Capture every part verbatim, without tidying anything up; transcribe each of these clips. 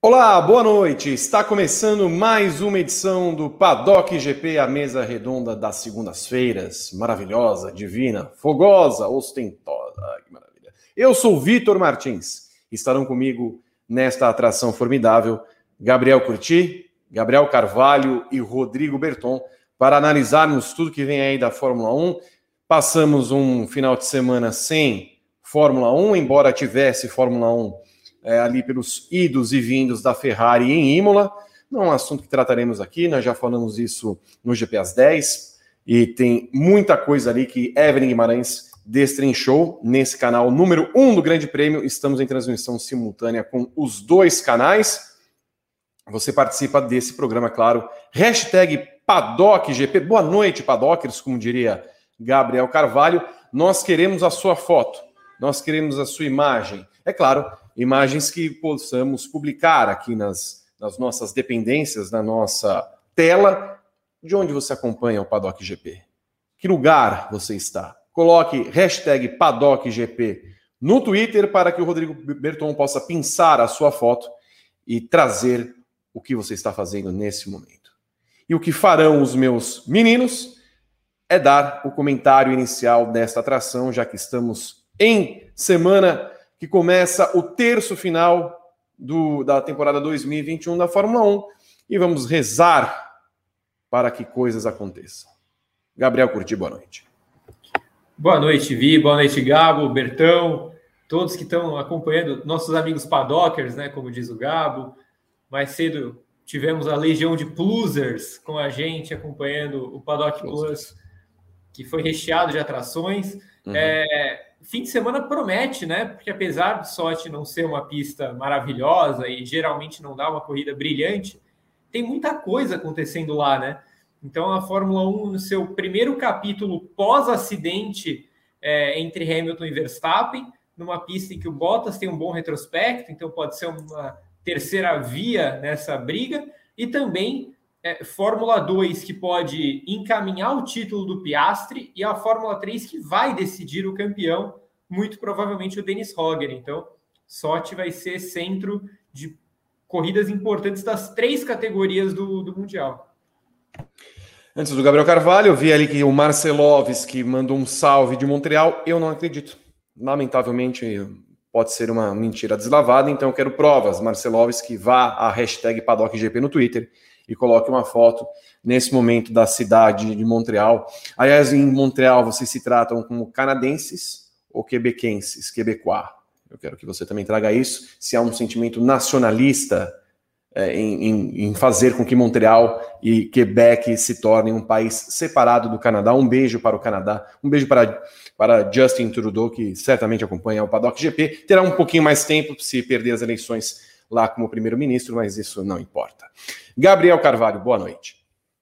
Olá, boa noite. Está começando mais uma edição do Paddock G P, a mesa redonda das segundas-feiras. Maravilhosa, divina, fogosa, ostentosa. Ai, que maravilha. Eu sou Vitor Martins. Estarão comigo nesta atração formidável Gabriel Curti, Gabriel Carvalho e Rodrigo Berton para analisarmos tudo que vem aí da Fórmula um. Passamos um final de semana sem Fórmula um, embora tivesse Fórmula um É, ali pelos idos e vindos da Ferrari em Imola. Não é um assunto que trataremos aqui, nós já falamos isso no G P às dez, e tem muita coisa ali que Evelyn Guimarães destrinchou nesse canal número um do Grande Prêmio. Estamos em transmissão simultânea com os dois canais. Você participa desse programa, claro. Hashtag PaddockGP. Boa noite, Paddockers, como diria Gabriel Carvalho. Nós queremos a sua foto, nós queremos a sua imagem. É claro, imagens que possamos publicar aqui nas, nas nossas dependências, na nossa tela. De onde você acompanha o Paddock G P? Que lugar você está? Coloque hashtag PaddockGP no Twitter para que o Rodrigo Berton possa pinçar a sua foto e trazer o que você está fazendo nesse momento. E o que farão os meus meninos é dar o comentário inicial desta atração, já que estamos em semana que começa o terço final do, da temporada dois mil e vinte e um da Fórmula um, e vamos rezar para que coisas aconteçam. Gabriel Curti, boa noite. Boa noite, Vi, boa noite, Gabo, Bertão, todos que estão acompanhando, nossos amigos paddockers, né, como diz o Gabo. Mais cedo tivemos a legião de plusers com a gente, acompanhando o Paddock Plus, que foi recheado de atrações. Uhum. É... Fim de semana promete, né? Porque apesar de Sochi não ser uma pista maravilhosa e geralmente não dá uma corrida brilhante, tem muita coisa acontecendo lá, né? Então a Fórmula um, no seu primeiro capítulo pós-acidente é, entre Hamilton e Verstappen, numa pista em que o Bottas tem um bom retrospecto, então pode ser uma terceira via nessa briga, e também é, Fórmula dois, que pode encaminhar o título do Piastri, e a Fórmula três, que vai decidir o campeão, muito provavelmente o Dennis Hogger. Então, Sochi vai ser centro de corridas importantes das três categorias do, do Mundial. Antes do Gabriel Carvalho, eu vi ali que o Marcelovski mandou um salve de Montreal. Eu não acredito. Lamentavelmente, pode ser uma mentira deslavada, então eu quero provas. Marcelovski, vá à hashtag PaddockGP no Twitter e coloque uma foto nesse momento da cidade de Montreal. Aliás, em Montreal vocês se tratam como canadenses ou quebequenses, quebecois? Eu quero que você também traga isso, se há um sentimento nacionalista é, em, em, em fazer com que Montreal e Quebec se tornem um país separado do Canadá. Um beijo para o Canadá, um beijo para, para Justin Trudeau, que certamente acompanha o Paddock G P. Terá um pouquinho mais tempo se perder as eleições lá como primeiro-ministro, mas isso não importa. Gabriel Carvalho, boa noite.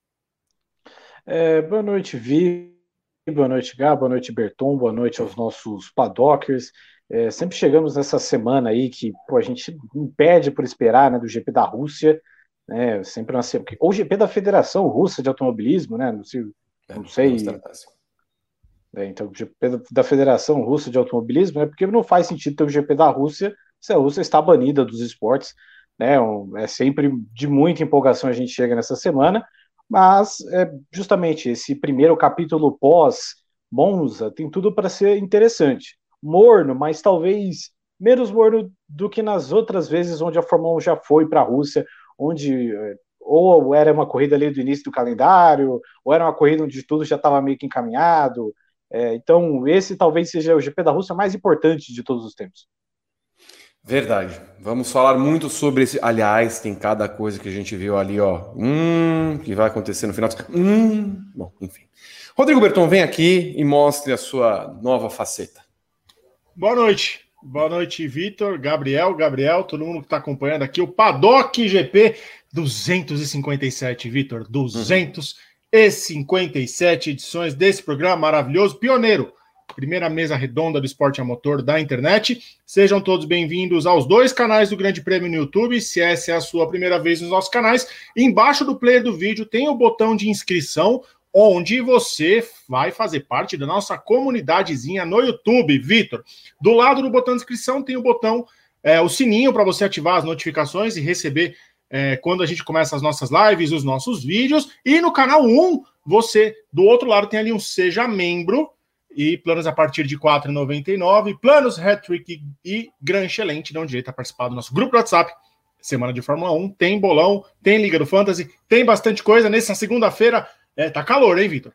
É, boa noite, Vi. Boa noite, Gá. Boa noite, Berton. Boa noite aos nossos paddockers. É, sempre chegamos nessa semana aí que pô, a gente impede por esperar, né, do G P da Rússia, né, sempre uma semana, ou G P da Federação Russa de Automobilismo, né, não sei, não sei. É, então, o G P da Federação Russa de Automobilismo, né, porque não faz sentido ter o G P da Rússia se a Rússia está banida dos esportes, né, é sempre de muita empolgação a gente chega nessa semana, mas é, justamente esse primeiro capítulo pós-Monza tem tudo para ser interessante. Morno, mas talvez menos morno do que nas outras vezes onde a Fórmula um já foi para a Rússia, onde ou era uma corrida ali do início do calendário, ou era uma corrida onde tudo já estava meio que encaminhado. É, então, esse talvez seja o G P da Rússia mais importante de todos os tempos. Verdade. Vamos falar muito sobre esse. Aliás, tem cada coisa que a gente viu ali, ó. Hum, que vai acontecer no final. Hum. Bom, enfim. Rodrigo Berton, vem aqui e mostre a sua nova faceta. Boa noite. Boa noite, Vitor, Gabriel, Gabriel, todo mundo que está acompanhando aqui o Paddock G P duzentos e cinquenta e sete, Vitor. duzentos e cinquenta e sete uhum. edições desse programa maravilhoso, pioneiro. Primeira mesa redonda do esporte a motor da internet. Sejam todos bem-vindos aos dois canais do Grande Prêmio no YouTube. Se essa é a sua primeira vez nos nossos canais, embaixo do player do vídeo tem o botão de inscrição, onde você vai fazer parte da nossa comunidadezinha no YouTube, Vitor. Do lado do botão de inscrição tem o botão é, o sininho para você ativar as notificações e receber é, quando a gente começa as nossas lives, os nossos vídeos. E no canal um, você, do outro lado, tem ali um Seja Membro, e planos a partir de quatro reais e noventa e nove centavos, planos Hat-Trick e Gran Excelente, dão direito a participar do nosso grupo do WhatsApp. Semana de Fórmula um, tem bolão, tem Liga do Fantasy, tem bastante coisa. Nessa segunda-feira, é, tá calor, hein, Vitor?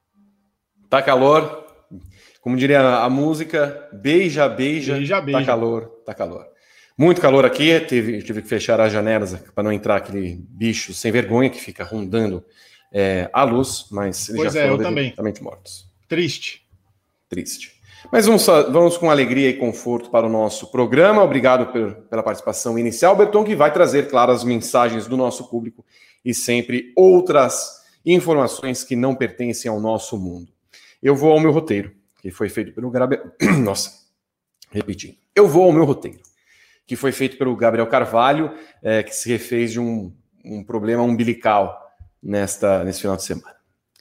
Tá calor. Como diria a música, beija, beija, beija, beija. Tá calor, tá calor. Muito calor aqui, tive, tive que fechar as janelas para não entrar aquele bicho sem vergonha que fica rondando é, a luz, mas eles pois já é, foram definitivamente mortos. Triste. Triste. Mas vamos, vamos com alegria e conforto para o nosso programa. Obrigado por, pela participação inicial, Berton, que vai trazer, claro, as mensagens do nosso público e sempre outras informações que não pertencem ao nosso mundo. Eu vou ao meu roteiro, que foi feito pelo Gabriel... Nossa, repetindo. Eu vou ao meu roteiro, que foi feito pelo Gabriel Carvalho, é, que se refez de um, um problema umbilical nesta, nesse final de semana.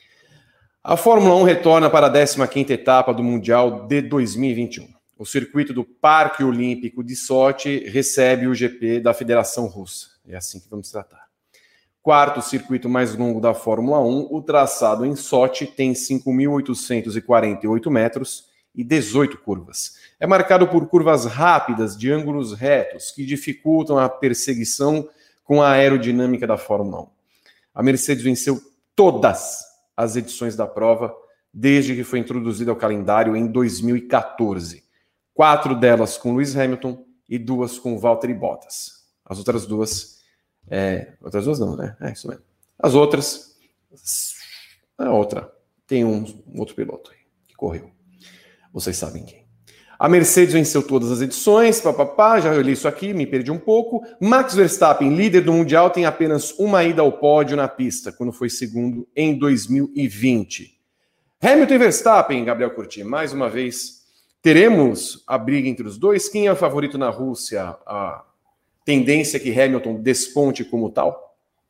A Fórmula um retorna para a décima quinta etapa do Mundial de dois mil e vinte e um. O circuito do Parque Olímpico de Sochi recebe o G P da Federação Russa. É assim que vamos tratar. Quarto circuito mais longo da Fórmula um, o traçado em Sochi tem cinco mil oitocentos e quarenta e oito metros e dezoito curvas. É marcado por curvas rápidas de ângulos retos que dificultam a perseguição com a aerodinâmica da Fórmula um. A Mercedes venceu todas as edições da prova desde que foi introduzida ao calendário em dois mil e quatorze. Quatro delas com Lewis Hamilton e duas com Valtteri Bottas. As outras duas... É, outras duas não, né? É isso mesmo. As outras... A outra. Tem um, um outro piloto aí que correu. Vocês sabem quem. A Mercedes venceu todas as edições, papapá, já li isso aqui, me perdi um pouco. Max Verstappen, líder do Mundial, tem apenas uma ida ao pódio na pista, quando foi segundo em dois mil e vinte. Hamilton e Verstappen, Gabriel Curti, mais uma vez, teremos a briga entre os dois. Quem é o favorito na Rússia? A tendência é que Hamilton desponte como tal?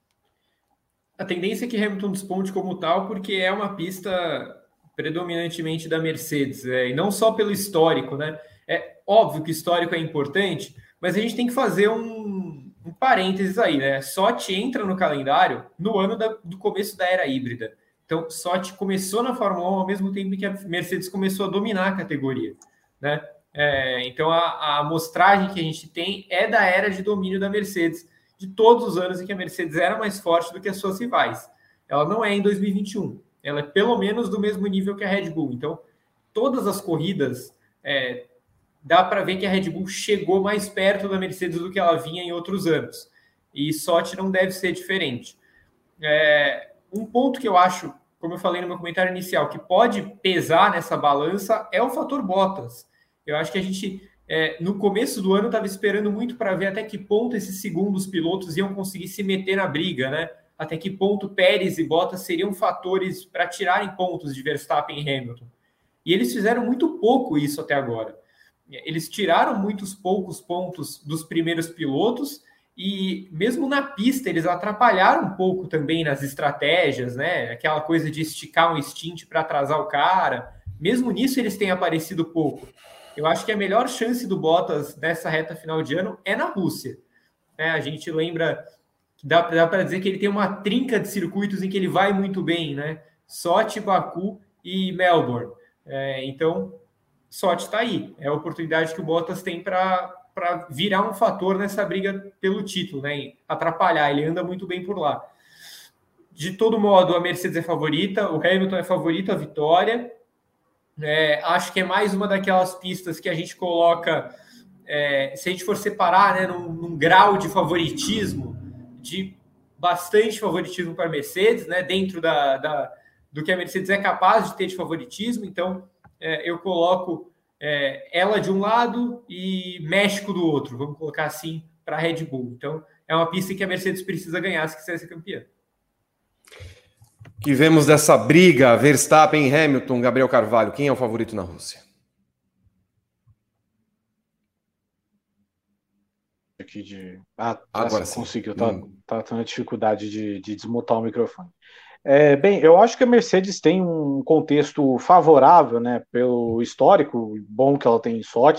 A tendência é que Hamilton desponte como tal, porque é uma pista predominantemente da Mercedes, é, e não só pelo histórico, né? É óbvio que o histórico é importante, mas a gente tem que fazer um, um parênteses aí, né? Sochi entra no calendário no ano da, do começo da era híbrida. Então, Sochi começou na Fórmula um ao mesmo tempo que a Mercedes começou a dominar a categoria, né? É, então, a, a amostragem que a gente tem é da era de domínio da Mercedes, de todos os anos em que a Mercedes era mais forte do que as suas rivais. Ela não é em dois mil e vinte e um. Ela é pelo menos do mesmo nível que a Red Bull. Então, todas as corridas, é, dá para ver que a Red Bull chegou mais perto da Mercedes do que ela vinha em outros anos. E Sochi não deve ser diferente. É, um ponto que eu acho, como eu falei no meu comentário inicial, que pode pesar nessa balança é o fator Bottas. Eu acho que a gente, é, no começo do ano, estava esperando muito para ver até que ponto esses segundos pilotos iam conseguir se meter na briga, né? Até que ponto Pérez e Bottas seriam fatores para tirarem pontos de Verstappen e Hamilton. E eles fizeram muito pouco isso até agora. Eles tiraram muitos poucos pontos dos primeiros pilotos e mesmo na pista eles atrapalharam um pouco também nas estratégias, né? Aquela coisa de esticar um stint para atrasar o cara. Mesmo nisso eles têm aparecido pouco. Eu acho que a melhor chance do Bottas nessa reta final de ano é na Rússia. É, a gente lembra... Dá, dá para dizer que ele tem uma trinca de circuitos em que ele vai muito bem, né? Sochi, Baku e Melbourne. É, então, Sochi está aí. É a oportunidade que o Bottas tem para virar um fator nessa briga pelo título, né? Atrapalhar, ele anda muito bem por lá. De todo modo, a Mercedes é favorita, o Hamilton é favorito, a vitória. É, acho que é mais uma daquelas pistas que a gente coloca, é, se a gente for separar, né, num, num grau de favoritismo, de bastante favoritismo para a Mercedes, né, dentro da, da, do que a Mercedes é capaz de ter de favoritismo. Então, é, eu coloco é, ela de um lado e México do outro, vamos colocar assim, para a Red Bull. Então, é uma pista que a Mercedes precisa ganhar se quiser ser campeã. Que vemos dessa briga, Verstappen, Hamilton, Gabriel Carvalho, quem é o favorito na Rússia? Aqui de... Ah, agora sim, sim. Conseguiu, tá, hum. tá tendo dificuldade de, de desmutar o microfone. É, bem, eu acho que a Mercedes tem um contexto favorável, né, pelo histórico bom que ela tem em Sochi.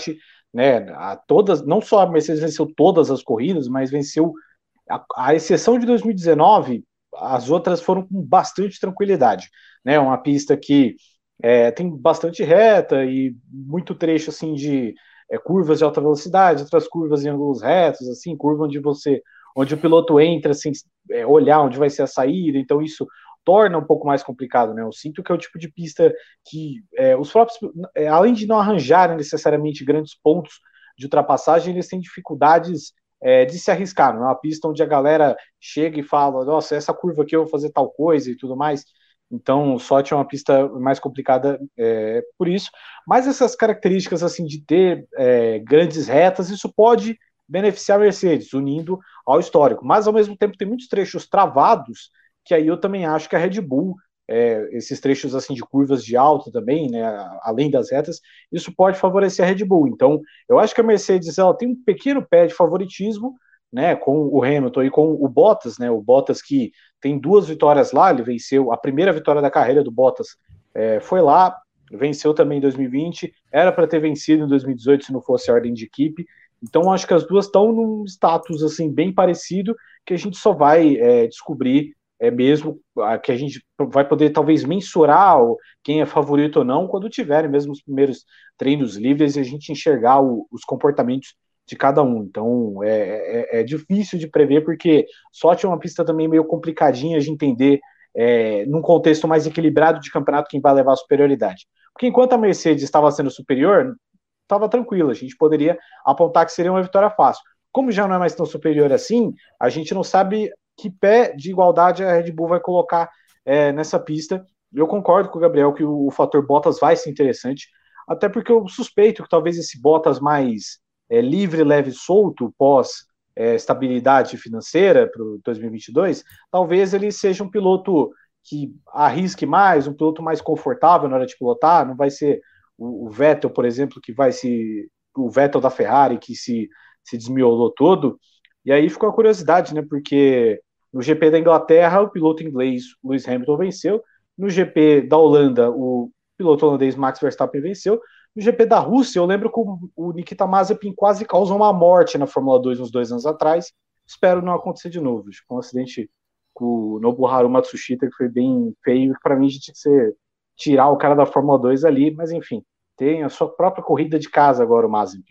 né? A todas, não só a Mercedes venceu todas as corridas, mas venceu, a, a exceção de dois mil e dezenove, as outras foram com bastante tranquilidade, né? Uma pista que é, tem bastante reta e muito trecho assim de é, curvas de alta velocidade, outras curvas em ângulos retos, assim, curva onde você, onde o piloto entra sem é, olhar onde vai ser a saída, então isso torna um pouco mais complicado, né? Eu sinto que é o tipo de pista que é, os próprios, é, além de não arranjarem necessariamente grandes pontos de ultrapassagem, eles têm dificuldades é, de se arriscar, não é uma pista onde a galera chega e fala, nossa, essa curva aqui eu vou fazer tal coisa e tudo mais. Então, o Sochi é uma pista mais complicada é, por isso. Mas essas características assim de ter é, grandes retas, isso pode beneficiar a Mercedes, unindo ao histórico. Mas, ao mesmo tempo, tem muitos trechos travados, que aí eu também acho que a Red Bull, é, esses trechos assim de curvas de alta também, né, além das retas, isso pode favorecer a Red Bull. Então, eu acho que a Mercedes ela tem um pequeno pé de favoritismo, né, com o Hamilton e com o Bottas, né, o Bottas que tem duas vitórias lá, ele venceu, a primeira vitória da carreira do Bottas é, foi lá, venceu também em dois mil e vinte, era para ter vencido em dois mil e dezoito se não fosse a ordem de equipe, então acho que as duas estão num status assim bem parecido, que a gente só vai é, descobrir é mesmo, que a gente vai poder talvez mensurar quem é favorito ou não, quando tiverem mesmo os primeiros treinos livres e a gente enxergar o, os comportamentos de cada um. Então é, é, é difícil de prever, porque Sochi é uma pista também meio complicadinha de entender é, num contexto mais equilibrado de campeonato quem vai levar a superioridade. Porque enquanto a Mercedes estava sendo superior, estava tranquilo, a gente poderia apontar que seria uma vitória fácil. Como já não é mais tão superior assim, a gente não sabe que pé de igualdade a Red Bull vai colocar é, nessa pista. Eu concordo com o Gabriel que o, o fator Bottas vai ser interessante, até porque eu suspeito que talvez esse Bottas mais é, livre, leve, solto, pós é, estabilidade financeira para o dois mil e vinte e dois, talvez ele seja um piloto que arrisque mais, um piloto mais confortável na hora de pilotar, não vai ser o, o Vettel, por exemplo, que vai se... o Vettel da Ferrari, que se, se desmiolou todo. E aí ficou a curiosidade, né, porque no G P da Inglaterra, o piloto inglês Lewis Hamilton venceu. No G P da Holanda, o piloto holandês Max Verstappen venceu. No G P da Rússia, eu lembro que o Nikita Mazepin quase causou uma morte na Fórmula dois uns dois anos atrás. Espero não acontecer de novo. Foi um acidente com o Nobuharu Matsushita que foi bem feio. Para mim, a gente tinha que ser, tirar o cara da Fórmula dois ali. Mas, enfim, tem a sua própria corrida de casa agora, o Mazepin.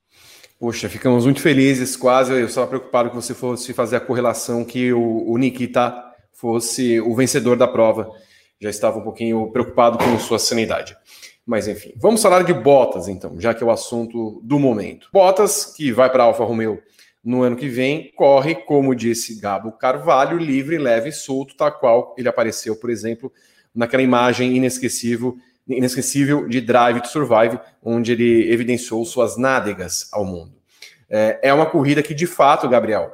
Poxa, ficamos muito felizes, quase. Eu estava preocupado que você fosse fazer a correlação que o, o Nikita fosse o vencedor da prova. Já estava um pouquinho preocupado com sua sanidade. Mas, enfim, vamos falar de Bottas, então, já que é o assunto do momento. Bottas, que vai para a Alfa Romeo no ano que vem, corre, como disse Gabo Carvalho, livre, leve e solto, tal qual ele apareceu, por exemplo, naquela imagem inesquecível inesquecível de Drive to Survive, onde ele evidenciou suas nádegas ao mundo. É, é uma corrida que, de fato, Gabriel,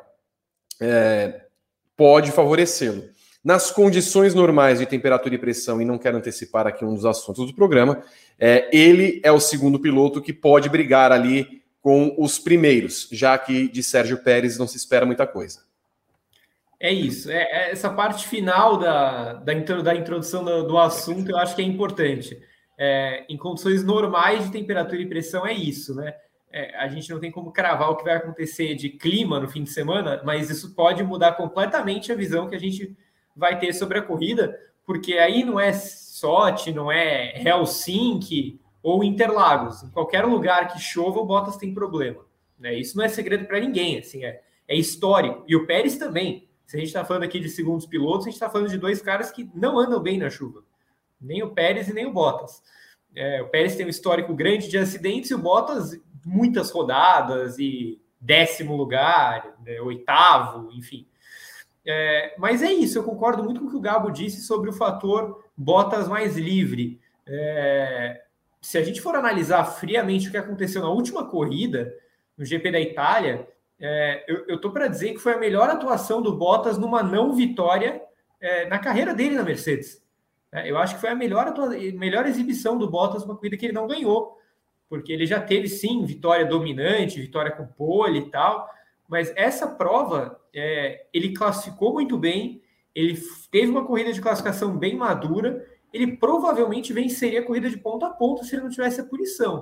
é, pode favorecê-lo. Nas condições normais de temperatura e pressão, e não quero antecipar aqui um dos assuntos do programa, é, ele é o segundo piloto que pode brigar ali com os primeiros, já que de Sérgio Pérez não se espera muita coisa. É isso, é, é essa parte final da, da, da introdução do, do assunto eu acho que é importante. É, em condições normais de temperatura e pressão é isso, né? É, a gente não tem como cravar o que vai acontecer de clima no fim de semana, mas isso pode mudar completamente a visão que a gente vai ter sobre a corrida, porque aí não é Sochi, não é Helsinki ou Interlagos. Em qualquer lugar que chova, o Bottas tem problema. Né? Isso não é segredo para ninguém, assim, é, é histórico. E o Pérez também. Se a gente está falando aqui de segundos pilotos, a gente está falando de dois caras que não andam bem na chuva. Nem o Pérez e nem o Bottas. É, o Pérez tem um histórico grande de acidentes e o Bottas muitas rodadas e décimo lugar, né, oitavo, enfim. É, mas é isso, eu concordo muito com o que o Gabo disse sobre o fator Bottas mais livre. É, se a gente for analisar friamente o que aconteceu na última corrida, no G P da Itália, é, eu estou para dizer que foi a melhor atuação do Bottas numa não vitória é, na carreira dele na Mercedes. É, eu acho que foi a melhor, atua... melhor exibição do Bottas numa corrida que ele não ganhou, porque ele já teve, sim, vitória dominante, vitória com pole e tal, mas essa prova, é, ele classificou muito bem, ele teve uma corrida de classificação bem madura, ele provavelmente venceria a corrida de ponta a ponta se ele não tivesse a punição.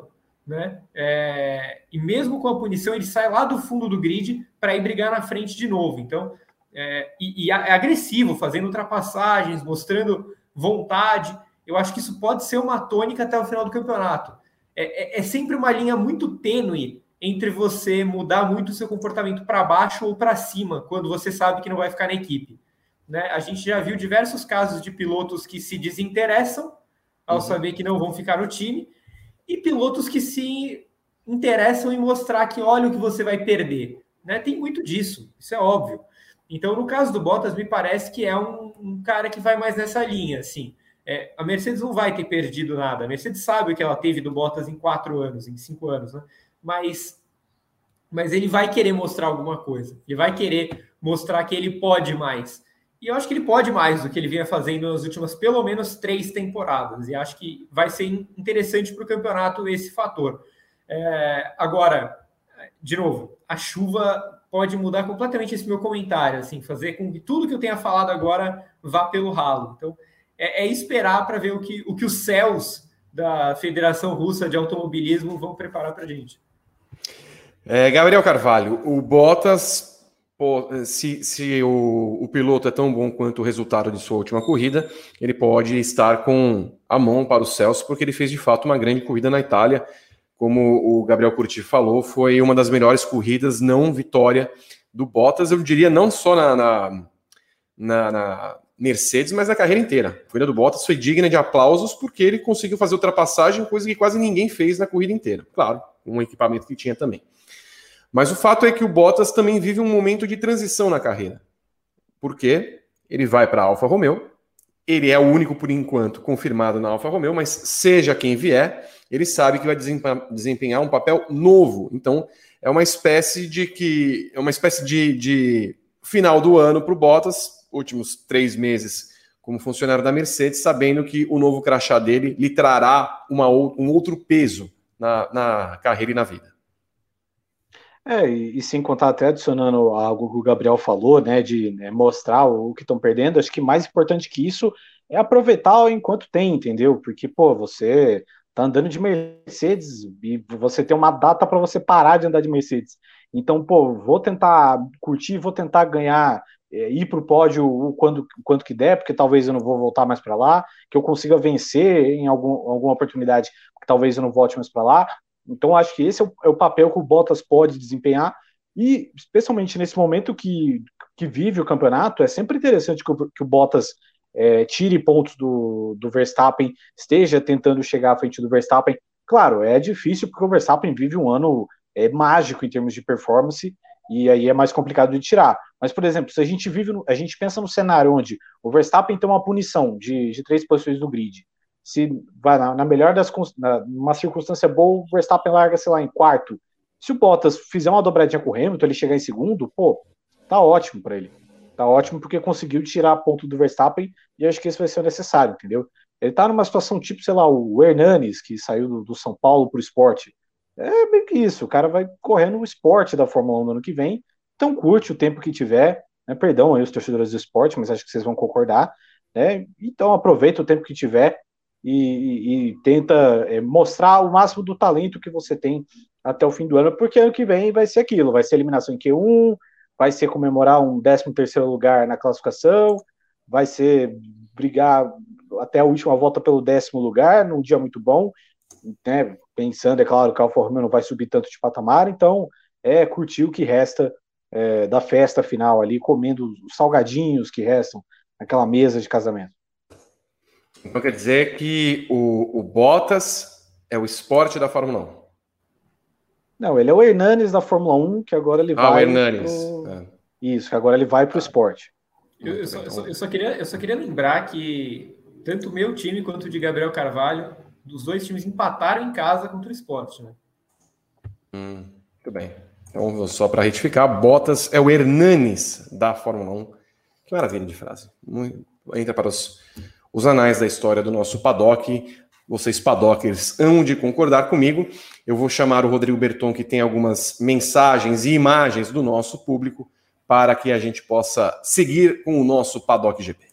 né? É, e mesmo com a punição, ele sai lá do fundo do grid para ir brigar na frente de novo. Então, é, e, e é agressivo, fazendo ultrapassagens, mostrando vontade. Eu acho que isso pode ser uma tônica até o final do campeonato. É, é, é sempre uma linha muito tênue entre você mudar muito o seu comportamento para baixo ou para cima, quando você sabe que não vai ficar na equipe, né? A gente já viu diversos casos de pilotos que se desinteressam ao uhum. saber que não vão ficar no time, e pilotos que se interessam em mostrar que olha o que você vai perder, né? Tem muito disso, isso é óbvio. Então, no caso do Bottas, me parece que é um, um cara que vai mais nessa linha, assim. É, a Mercedes não vai ter perdido nada. A Mercedes sabe o que ela teve do Bottas em quatro anos, em cinco anos, né? Mas, mas ele vai querer mostrar alguma coisa. Ele vai querer mostrar que ele pode mais. E eu acho que ele pode mais do que ele vinha fazendo nas últimas, pelo menos, três temporadas. E acho que vai ser interessante para o campeonato esse fator. É, agora, de novo, a chuva pode mudar completamente esse meu comentário, assim, fazer com que tudo que eu tenha falado agora vá pelo ralo. Então, é, é esperar para ver o que, o que os céus da Federação Russa de Automobilismo vão preparar para a gente. É, Gabriel Carvalho, o Bottas, pô, se, se o, o piloto é tão bom quanto o resultado de sua última corrida, ele pode estar com a mão para os céus, porque ele fez de fato uma grande corrida na Itália. Como o Gabriel Curti falou, foi uma das melhores corridas, não vitória do Bottas, eu diria não só na, na, na, na Mercedes, mas na carreira inteira. A corrida do Bottas foi digna de aplausos porque ele conseguiu fazer ultrapassagem, coisa que quase ninguém fez na corrida inteira. Claro, com o equipamento que tinha também. Mas o fato é que o Bottas também vive um momento de transição na carreira. Porque ele vai para a Alfa Romeo, ele é o único, por enquanto, confirmado na Alfa Romeo, mas seja quem vier, ele sabe que vai desempenhar um papel novo. Então, é uma espécie de que é uma espécie de, de final do ano para o Bottas, últimos três meses como funcionário da Mercedes, sabendo que o novo crachá dele lhe trará uma, um outro peso na, na carreira e na vida. É, e, e sem contar até adicionando algo que o Gabriel falou, né, de né, mostrar o, o que estão perdendo, acho que mais importante que isso é aproveitar enquanto tem, entendeu? Porque, pô, você tá andando de Mercedes e você tem uma data para você parar de andar de Mercedes. Então, pô, vou tentar curtir, vou tentar ganhar, é, ir pro pódio o quando, quanto que der, porque talvez eu não vou voltar mais para lá, que eu consiga vencer em algum, alguma oportunidade, que talvez eu não volte mais para lá. Então, acho que esse é o, é o papel que o Bottas pode desempenhar, e especialmente nesse momento que, que vive o campeonato, é sempre interessante que o, que o Bottas é, tire pontos do, do Verstappen, esteja tentando chegar à frente do Verstappen. Claro, é difícil porque o Verstappen vive um ano é, mágico em termos de performance, e aí é mais complicado de tirar. Mas, por exemplo, se a gente vive, no, a gente pensa no cenário onde o Verstappen tem uma punição de, de três posições no grid, se vai na, na melhor das na, numa circunstância boa, o Verstappen larga, sei lá, em quarto. Se o Bottas fizer uma dobradinha com o Hamilton, ele chegar em segundo, pô, tá ótimo para ele. Tá ótimo porque conseguiu tirar ponto do Verstappen, e acho que isso vai ser necessário, entendeu? Ele tá numa situação tipo, sei lá, o Hernanes, que saiu do, do São Paulo pro esporte. É meio que isso, o cara vai correr no esporte da Fórmula um no ano que vem, então curte o tempo que tiver, né? Perdão aí os torcedores do esporte, mas acho que vocês vão concordar, né? Então aproveita o tempo que tiver, E, e, e tenta é, mostrar o máximo do talento que você tem até o fim do ano, porque ano que vem vai ser aquilo, vai ser eliminação em Q um, vai ser comemorar um décimo terceiro lugar na classificação, vai ser brigar até a última volta pelo décimo lugar, num dia muito bom, né? Pensando, é claro, que a Alfa Romeo não vai subir tanto de patamar, então é curtir o que resta é, da festa final ali, comendo os salgadinhos que restam naquela mesa de casamento. Então quer dizer que o, o Bottas é o esporte da Fórmula um? Não, ele é o Hernanes da Fórmula um, que agora ele ah, vai... o Hernanes. Pro... É. Isso, que agora ele vai para o ah. esporte. Eu, eu, só, eu, só, eu, só queria, eu só queria lembrar que tanto o meu time quanto o de Gabriel Carvalho, dos dois times empataram em casa contra o esporte, né? Hum, muito bem. Então, só para retificar, Bottas é o Hernanes da Fórmula um. Que maravilha de frase. Entra para os... os anais da história do nosso paddock. Vocês paddockers hão de concordar comigo. Eu vou chamar o Rodrigo Berton, que tem algumas mensagens e imagens do nosso público, para que a gente possa seguir com o nosso Paddock G P.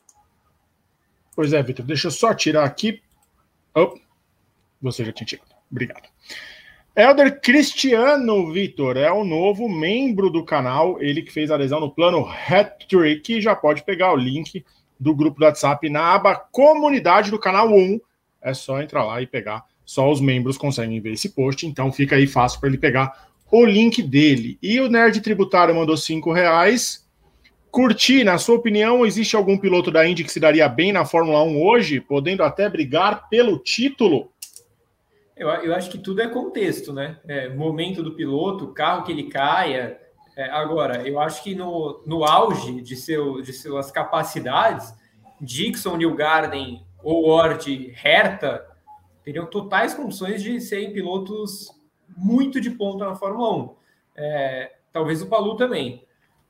Pois é, Vitor, deixa eu só tirar aqui. Oh, você já tinha tirado. Obrigado. Helder Cristiano, Vitor, é o novo membro do canal, ele que fez adesão no plano Hat-Trick, já pode pegar o link do grupo do WhatsApp na aba Comunidade do canal um, é só entrar lá e pegar, só os membros conseguem ver esse post, então fica aí fácil para ele pegar o link dele. E o Nerd Tributário mandou cinco reais. Curti, na sua opinião, existe algum piloto da Indy que se daria bem na Fórmula um hoje, podendo até brigar pelo título? Eu, eu acho que tudo é contexto, né? É, momento do piloto, carro que ele caia. É, agora, eu acho que no, no auge de, seu, de suas capacidades, Dixon, Newgarden ou Ward, Herta teriam totais condições de serem pilotos muito de ponta na Fórmula um. É, talvez o Palou também.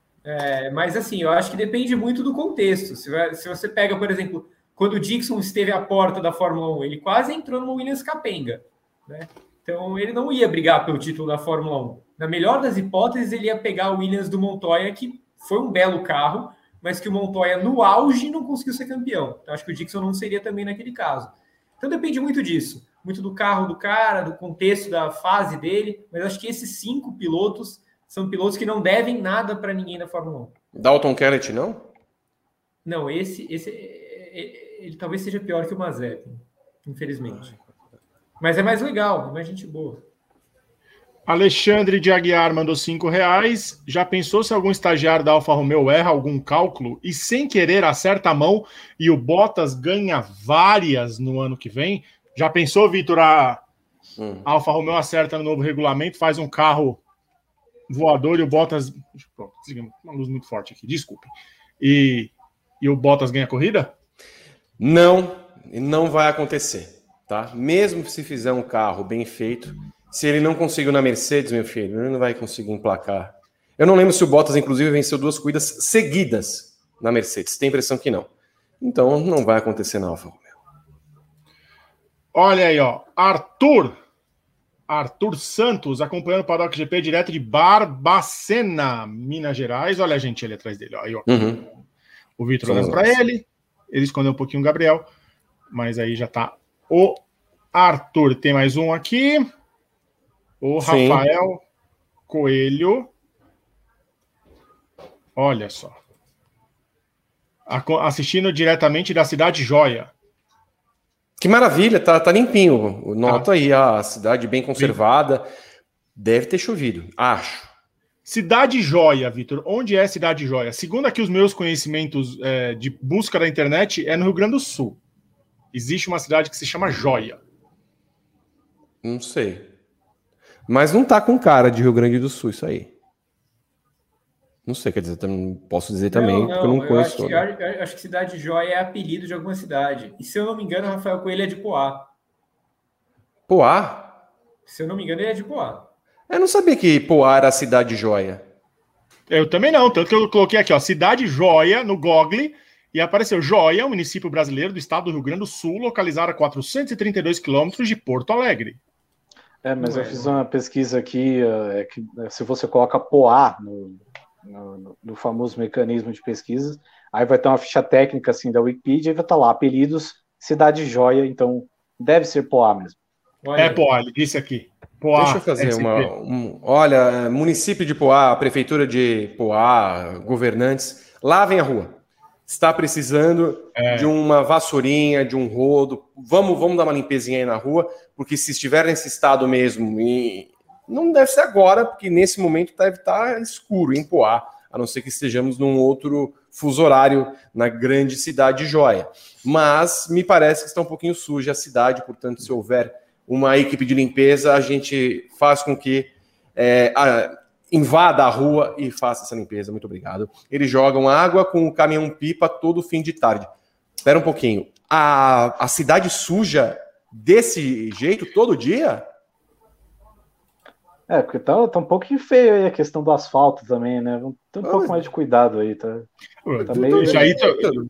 É, mas, assim, eu acho que depende muito do contexto. Se, se você pega, por exemplo, quando o Dixon esteve à porta da Fórmula um, ele quase entrou no Williams capenga, né? Então, ele não ia brigar pelo título da Fórmula um. Na melhor das hipóteses, ele ia pegar o Williams do Montoya, que foi um belo carro, mas que o Montoya, no auge, não conseguiu ser campeão. Então, acho que o Dixon não seria também naquele caso. Então, depende muito disso. Muito do carro do cara, do contexto da fase dele. Mas acho que esses cinco pilotos são pilotos que não devem nada para ninguém na Fórmula um. Dalton Kellett, não? Não, esse, esse ele, ele talvez seja pior que o Mazepin, infelizmente. Mas é mais legal, é mais gente boa. Alexandre de Aguiar mandou cinco reais. Já pensou se algum estagiário da Alfa Romeo erra algum cálculo e sem querer acerta a mão e o Bottas ganha várias no ano que vem? Já pensou, Vitor, a hum. Alfa Romeo acerta no novo regulamento, faz um carro voador e o Bottas... Pronto, uma luz muito forte aqui, desculpem. E, e o Bottas ganha a corrida? Não, não vai acontecer. Tá? Mesmo se fizer um carro bem feito, se ele não conseguiu na Mercedes, meu filho, ele não vai conseguir emplacar. Eu não lembro se o Bottas, inclusive, venceu duas corridas seguidas na Mercedes. Tem a impressão que não. Então, não vai acontecer na Alfa Romeo. Olha aí, ó. Arthur. Arthur Santos, acompanhando o Paddock G P direto de Barbacena, Minas Gerais. Olha a gente ali atrás dele. Ó. Aí, ó. Uhum. O Vitor olhando para ele. Ele escondeu um pouquinho o Gabriel. Mas aí já tá o Arthur. Tem mais um aqui. O Sim. Rafael Coelho. Olha só. Assistindo diretamente da Cidade Joia. Que maravilha, tá, tá limpinho. Nota ah. aí, a cidade bem conservada. Deve ter chovido, acho. Cidade Joia, Vitor. Onde é Cidade Joia? Segundo aqui os meus conhecimentos é, de busca da internet, é no Rio Grande do Sul. Existe uma cidade que se chama Joia. Não sei. Mas não tá com cara de Rio Grande do Sul isso aí. Não sei, quer dizer, não posso dizer também, não, não, porque eu não conheço. Eu acho, que, eu acho que Cidade Joia é apelido de alguma cidade. E se eu não me engano, o Rafael Coelho é de Poá. Poá? Se eu não me engano, ele é de Poá. Eu não sabia que Poá era a Cidade Joia. Eu também não, tanto que eu coloquei aqui, ó, Cidade Joia no Google e apareceu Joia, um município brasileiro do estado do Rio Grande do Sul, localizado a quatrocentos e trinta e dois quilômetros de Porto Alegre. É, mas não eu é, fiz uma pesquisa aqui, é que se você coloca Poá no... No, no famoso mecanismo de pesquisa, aí vai ter uma ficha técnica assim da Wikipedia e vai estar lá, apelidos, Cidade Joia, então deve ser Poá mesmo. Olha. É Poá, ele disse aqui. Poá, deixa eu fazer uma... Um, olha, município de Poá, prefeitura de Poá, governantes, lavem a rua. Está precisando é. de uma vassourinha, de um rodo, vamos, vamos dar uma limpezinha aí na rua, porque se estiver nesse estado mesmo... E... Não deve ser agora, porque nesse momento deve estar escuro em Poá, a não ser que estejamos num outro fuso horário na grande cidade Joia. Mas me parece que está um pouquinho suja a cidade, portanto, se houver uma equipe de limpeza, a gente faz com que é, a, invada a rua e faça essa limpeza. Muito obrigado. Eles jogam água com o caminhão-pipa todo fim de tarde. Espera um pouquinho. A, a cidade suja desse jeito todo dia? É, porque tá, tá um pouco feio aí a questão do asfalto também, né? Vamos ter um ah, pouco mais de cuidado aí, tá? tá meio... Isso aí tá...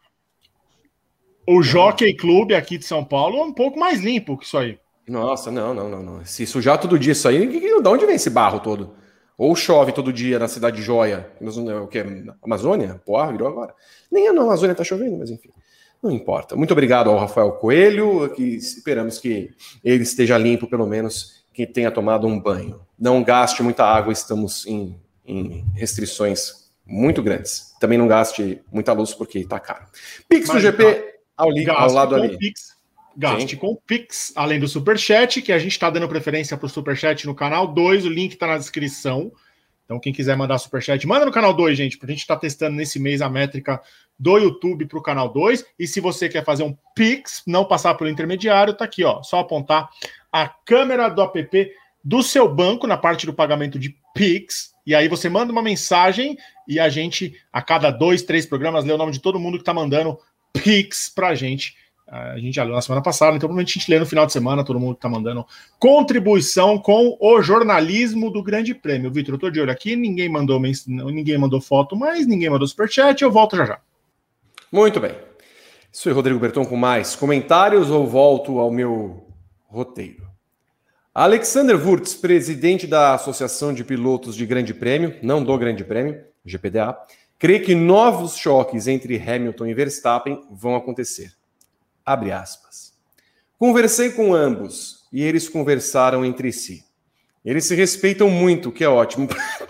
O Jockey Club aqui de São Paulo é um pouco mais limpo que isso aí. Nossa, não, não, não, não. Se sujar todo dia isso aí, de onde vem esse barro todo? Ou chove todo dia na cidade de Joia? O que? Amazônia? Porra, virou agora. Nem na Amazônia tá chovendo, mas enfim. Não importa. Muito obrigado ao Rafael Coelho, que esperamos que ele esteja limpo, pelo menos, que tenha tomado um banho. Não gaste muita água, estamos em, em restrições muito grandes. Também não gaste muita luz, porque está caro. Pix do G P ao, li, ao lado ali. Pix, gaste Sim. com o Pix, além do Superchat, que a gente está dando preferência para o Superchat no canal dois, o link está na descrição. Então, quem quiser mandar Superchat, manda no canal dois, gente, para a gente estar tá testando nesse mês a métrica do YouTube para o canal dois. E se você quer fazer um Pix, não passar pelo intermediário, tá aqui, ó. Só apontar a câmera do app do seu banco na parte do pagamento de Pix. E aí você manda uma mensagem e a gente, a cada dois, três programas, lê o nome de todo mundo que está mandando Pix para a gente. A gente já leu na semana passada, então provavelmente a gente lê no final de semana, todo mundo que está mandando contribuição com o jornalismo do Grande Prêmio. Vitor, eu estou de olho aqui, ninguém mandou, ninguém mandou foto, mas ninguém mandou superchat, eu volto já já. Muito bem. Isso aí, Rodrigo Berton, com mais comentários ou volto ao meu roteiro? Alexander Wurz, presidente da Associação de Pilotos de Grande Prêmio, não do Grande Prêmio, G P D A, crê que novos choques entre Hamilton e Verstappen vão acontecer. Abre aspas. Conversei com ambos e eles conversaram entre si. Eles se respeitam muito, o que é ótimo.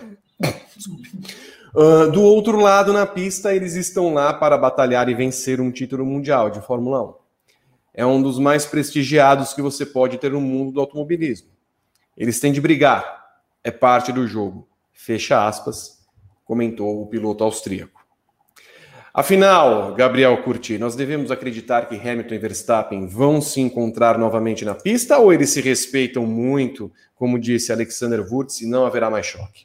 uh, do outro lado, na pista, eles estão lá para batalhar e vencer um título mundial de Fórmula um. É um dos mais prestigiados que você pode ter no mundo do automobilismo. Eles têm de brigar. É parte do jogo. Fecha aspas, comentou o piloto austríaco. Afinal, Gabriel Curti, nós devemos acreditar que Hamilton e Verstappen vão se encontrar novamente na pista ou eles se respeitam muito, como disse Alexander Wurz, e não haverá mais choque?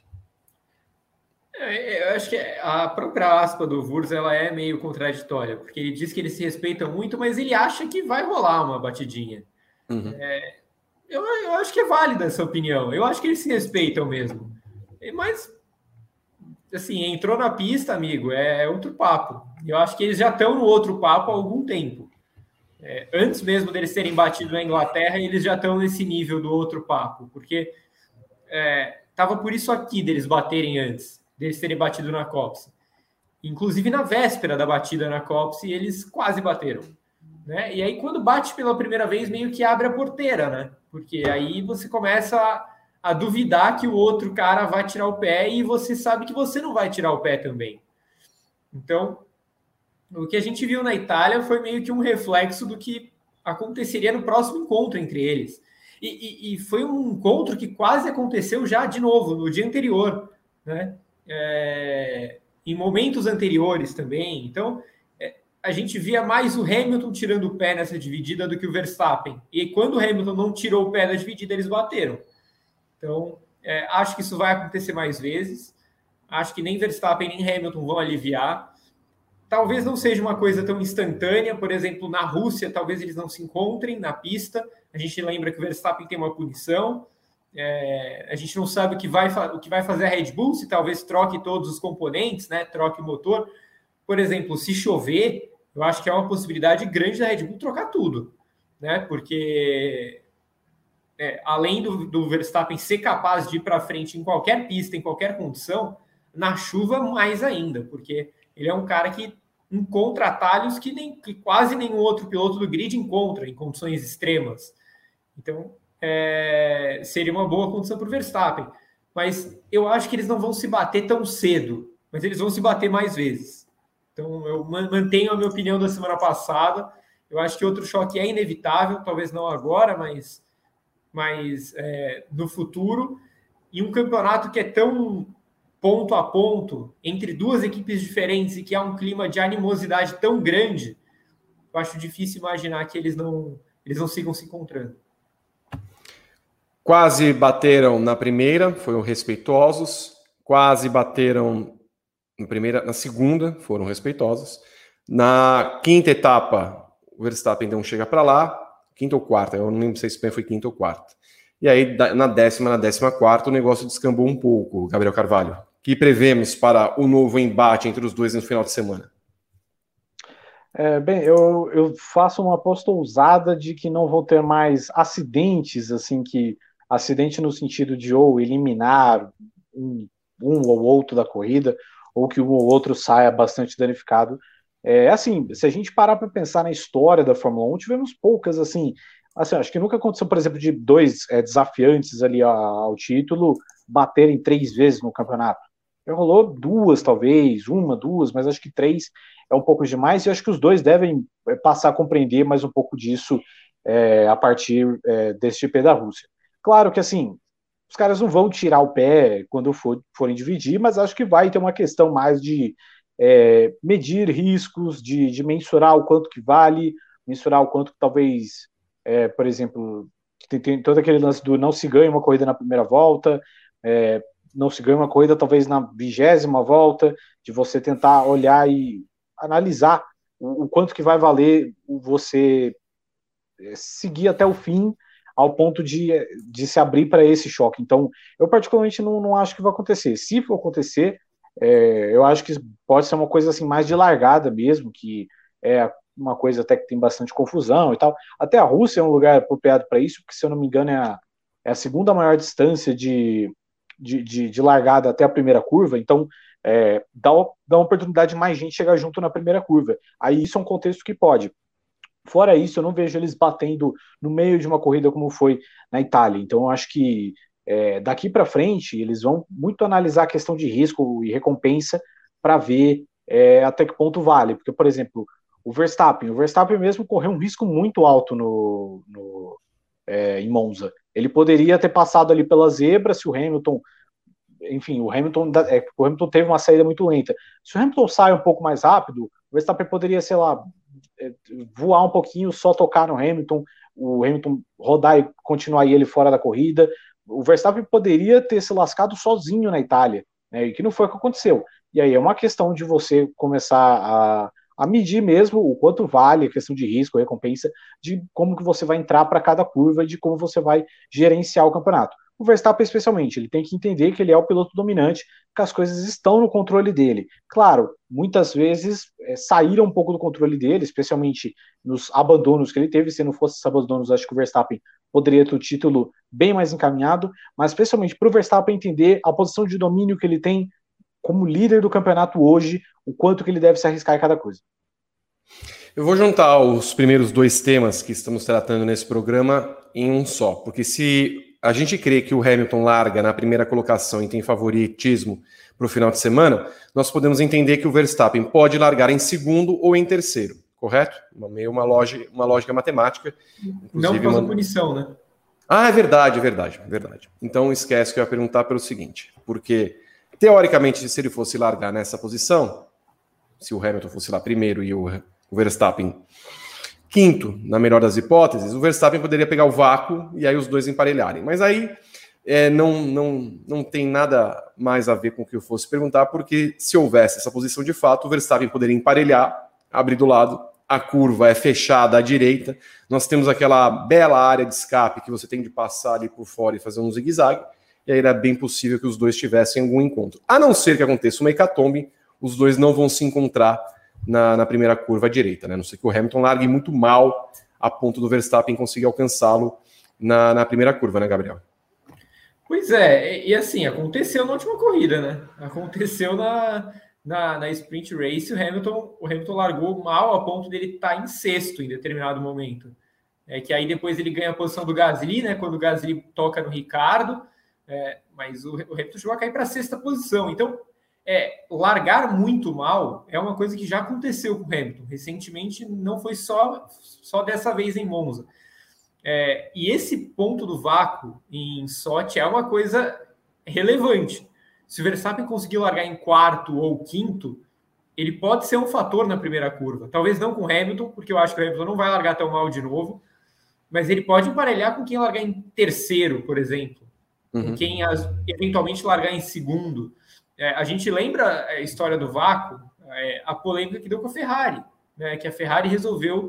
Eu acho que a própria aspa do Wurz ela é meio contraditória, porque ele diz que eles se respeitam muito, mas ele acha que vai rolar uma batidinha. Uhum. É, eu, eu acho que é válida essa opinião. Eu acho que eles se respeitam mesmo. Mas, assim, entrou na pista, amigo, é outro papo. Eu acho que eles já estão no outro papo há algum tempo. É, antes mesmo deles terem batido na Inglaterra, eles já estão nesse nível do outro papo, porque é, tava por isso aqui deles baterem antes, deles terem batido na Copse. Inclusive na véspera da batida na Copse, eles quase bateram. Né? E aí, quando bate pela primeira vez, meio que abre a porteira, né? Porque aí você começa a, a duvidar que o outro cara vai tirar o pé e você sabe que você não vai tirar o pé também. Então, o que a gente viu na Itália foi meio que um reflexo do que aconteceria no próximo encontro entre eles. E, e, e foi um encontro que quase aconteceu já de novo, no dia anterior, né? É, em momentos anteriores também. Então, é, a gente via mais o Hamilton tirando o pé nessa dividida do que o Verstappen. E quando o Hamilton não tirou o pé da dividida, eles bateram. Então, é, acho que isso vai acontecer mais vezes. Acho que nem Verstappen nem Hamilton vão aliviar. Talvez não seja uma coisa tão instantânea. Por exemplo, na Rússia, talvez eles não se encontrem na pista. A gente lembra que o Verstappen tem uma punição. É, a gente não sabe o que, vai, o que vai fazer a Red Bull, se talvez troque todos os componentes, né, troque o motor. Por exemplo, se chover, eu acho que é uma possibilidade grande da Red Bull trocar tudo, né, porque é, além do, do Verstappen ser capaz de ir para frente em qualquer pista, em qualquer condição, na chuva mais ainda, porque ele é um cara que encontra atalhos que, nem, que quase nenhum outro piloto do grid encontra em condições extremas. Então, É, seria uma boa condição para o Verstappen, mas eu acho que eles não vão se bater tão cedo, mas eles vão se bater mais vezes. Então eu mantenho a minha opinião da semana passada. Eu acho que outro choque é inevitável, talvez não agora, mas, mas é, no futuro. E um campeonato que é tão ponto a ponto entre duas equipes diferentes e que há um clima de animosidade tão grande, eu acho difícil imaginar que eles não, eles não sigam se encontrando. Quase bateram na primeira, foram respeitosos. Quase bateram na primeira, na segunda, foram respeitosos. Na quinta etapa, o Verstappen então chega para lá, quinta ou quarta, eu não lembro se foi quinta ou quarta. E aí, na décima, na décima quarta, o negócio descambou um pouco, Gabriel Carvalho. Que prevemos para o novo embate entre os dois no final de semana? É, bem, eu, eu faço uma aposta ousada de que não vão ter mais acidentes, assim, que acidente no sentido de ou eliminar um, um ou outro da corrida, ou que um ou outro saia bastante danificado. É assim, se a gente parar para pensar na história da Fórmula um, tivemos poucas, assim, assim, acho que nunca aconteceu, por exemplo, de dois é, desafiantes ali ao título baterem três vezes no campeonato. Já rolou duas, talvez, uma, duas, mas acho que três é um pouco demais, e acho que os dois devem passar a compreender mais um pouco disso é, a partir é, desse G P da Rússia. Claro que, assim, os caras não vão tirar o pé quando for, forem dividir, mas acho que vai ter uma questão mais de é, medir riscos, de, de mensurar o quanto que vale, mensurar o quanto que talvez, é, por exemplo, tem, tem todo aquele lance do não se ganha uma corrida na primeira volta, é, não se ganha uma corrida talvez na vigésima volta, de você tentar olhar e analisar o, o quanto que vai valer você seguir até o fim, ao ponto de, de se abrir para esse choque. Então, eu particularmente não, não acho que vai acontecer. Se for acontecer, é, eu acho que pode ser uma coisa assim mais de largada mesmo, que é uma coisa até que tem bastante confusão e tal. Até a Rússia é um lugar apropriado para isso, porque, se eu não me engano, é a, é a segunda maior distância de, de, de, de largada até a primeira curva, então é, dá, dá uma oportunidade de mais gente chegar junto na primeira curva. Aí isso é um contexto que pode. Fora isso, eu não vejo eles batendo no meio de uma corrida como foi na Itália. Então, eu acho que é, daqui para frente, eles vão muito analisar a questão de risco e recompensa para ver é, até que ponto vale. Porque, por exemplo, o Verstappen, o Verstappen mesmo correu um risco muito alto no, no, é, em Monza. Ele poderia ter passado ali pela zebra se o Hamilton... Enfim, o Hamilton, é, o Hamilton teve uma saída muito lenta. Se o Hamilton sai um pouco mais rápido, o Verstappen poderia, sei lá, voar um pouquinho, só tocar no Hamilton, o Hamilton rodar e continuar ele fora da corrida. O Verstappen poderia ter se lascado sozinho na Itália, né, e que não foi o que aconteceu. E aí é uma questão de você começar a, a medir mesmo o quanto vale a questão de risco, recompensa, de como que você vai entrar para cada curva e de como você vai gerenciar o campeonato. O Verstappen, especialmente, ele tem que entender que ele é o piloto dominante, que as coisas estão no controle dele. Claro, muitas vezes é, saíram um pouco do controle dele, especialmente nos abandonos que ele teve. Se não fosse esses abandonos, acho que o Verstappen poderia ter o título bem mais encaminhado, mas especialmente para o Verstappen entender a posição de domínio que ele tem como líder do campeonato hoje, o quanto que ele deve se arriscar em cada coisa. Eu vou juntar os primeiros dois temas que estamos tratando nesse programa em um só, porque se a gente crê que o Hamilton larga na primeira colocação e tem favoritismo para o final de semana, nós podemos entender que o Verstappen pode largar em segundo ou em terceiro, correto? Uma, meio uma, lógica, uma lógica matemática. Não por causa uma... da punição, né? Ah, é verdade, é verdade, é verdade. Então esquece que eu ia perguntar pelo seguinte, porque teoricamente se ele fosse largar nessa posição, se o Hamilton fosse lá primeiro e o, o Verstappen quinto, na melhor das hipóteses, o Verstappen poderia pegar o vácuo e aí os dois emparelharem. Mas aí é, não, não, não tem nada mais a ver com o que eu fosse perguntar, porque se houvesse essa posição de fato, o Verstappen poderia emparelhar, abrir do lado, a curva é fechada à direita, nós temos aquela bela área de escape que você tem de passar ali por fora e fazer um zigue-zague, e aí era bem possível que os dois tivessem algum encontro. A não ser que aconteça uma hecatombe, os dois não vão se encontrar Na, na primeira curva à direita, né? A não ser que o Hamilton largue muito mal a ponto do Verstappen conseguir alcançá-lo na, na primeira curva, né, Gabriel? Pois é, e, e assim, aconteceu na última corrida, né? Aconteceu na, na, na Sprint Race, o Hamilton, o Hamilton largou mal a ponto dele estar em sexto em determinado momento. É que aí depois ele ganha a posição do Gasly, né? Quando o Gasly toca no Ricardo, é, mas o, o Hamilton chegou a cair para a sexta posição. Então, É, largar muito mal é uma coisa que já aconteceu com o Hamilton. Recentemente, não foi só, só dessa vez em Monza. É, e esse ponto do vácuo em Sochi é uma coisa relevante. Se o Verstappen conseguir largar em quarto ou quinto, ele pode ser um fator na primeira curva. Talvez não com o Hamilton, porque eu acho que o Hamilton não vai largar tão mal de novo, mas ele pode emparelhar com quem largar em terceiro, por exemplo. Uhum. Com quem eventualmente largar em segundo. É, a gente lembra a história do vácuo, é, a polêmica que deu com a Ferrari, né, que a Ferrari resolveu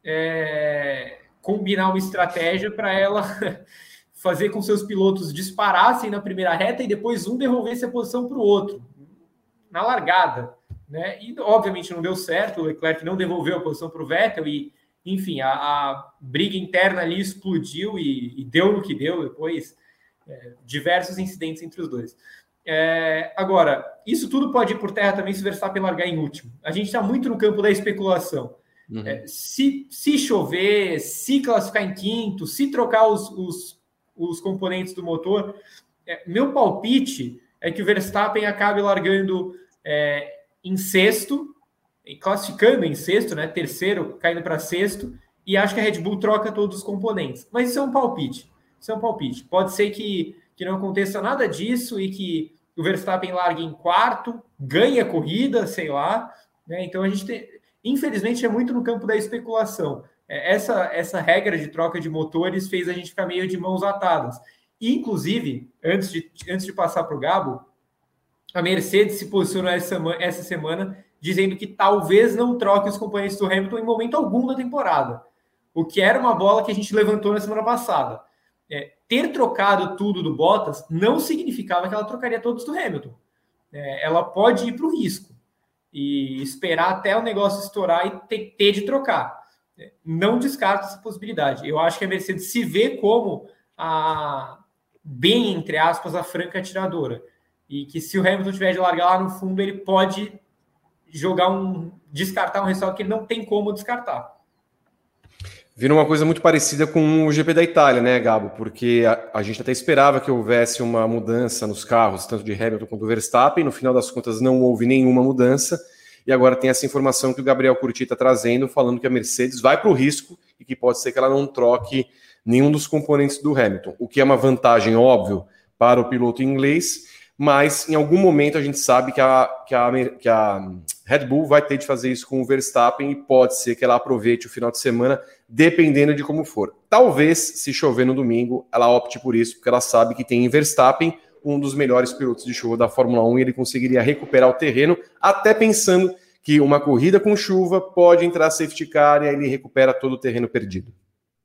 é, combinar uma estratégia para ela fazer com que seus pilotos disparassem na primeira reta e depois um devolvesse a posição para o outro, na largada. Né? E, obviamente, não deu certo, o Leclerc não devolveu a posição para o Vettel e, enfim, a, a briga interna ali explodiu e, e deu no que deu depois, é, diversos incidentes entre os dois. É, agora, isso tudo pode ir por terra também se o Verstappen largar em último. A gente está muito no campo da especulação. Uhum. É, se, se chover, se classificar em quinto, se trocar os, os, os componentes do motor, é, meu palpite é que o Verstappen acabe largando é, em sexto, classificando em sexto, né? Terceiro, caindo para sexto, e acho que a Red Bull troca todos os componentes. Mas isso é um palpite. Isso é um palpite. Pode ser que, que não aconteça nada disso e que o Verstappen largue em quarto, ganhe a corrida, sei lá. Né? Então a gente tem. Infelizmente, é muito no campo da especulação. Essa, essa regra de troca de motores fez a gente ficar meio de mãos atadas. E, inclusive, antes de, antes de passar para o Gabo, a Mercedes se posicionou essa semana, essa semana dizendo que talvez não troque os componentes do Hamilton em momento algum da temporada. O que era uma bola que a gente levantou na semana passada. É, ter trocado tudo do Bottas não significava que ela trocaria todos do Hamilton. É, ela pode ir para o risco e esperar até o negócio estourar e ter, ter de trocar. Não descarto essa possibilidade. Eu acho que a Mercedes se vê como a bem, entre aspas, a franca atiradora. E que se o Hamilton tiver de largar lá no fundo, ele pode jogar um... descartar um resultado que ele não tem como descartar. Vira uma coisa muito parecida com o G P da Itália, né, Gabo? Porque a, a gente até esperava que houvesse uma mudança nos carros, tanto de Hamilton quanto do Verstappen. No final das contas, não houve nenhuma mudança. E agora tem essa informação que o Gabriel Curti está trazendo, falando que a Mercedes vai para o risco e que pode ser que ela não troque nenhum dos componentes do Hamilton, o que é uma vantagem, óbvio, para o piloto inglês, mas em algum momento a gente sabe que a, que a, que a Red Bull vai ter de fazer isso com o Verstappen e pode ser que ela aproveite o final de semana, dependendo de como for. Talvez, se chover no domingo, ela opte por isso, porque ela sabe que tem em Verstappen um dos melhores pilotos de chuva da Fórmula um e ele conseguiria recuperar o terreno, até pensando que uma corrida com chuva pode entrar safety car e aí ele recupera todo o terreno perdido.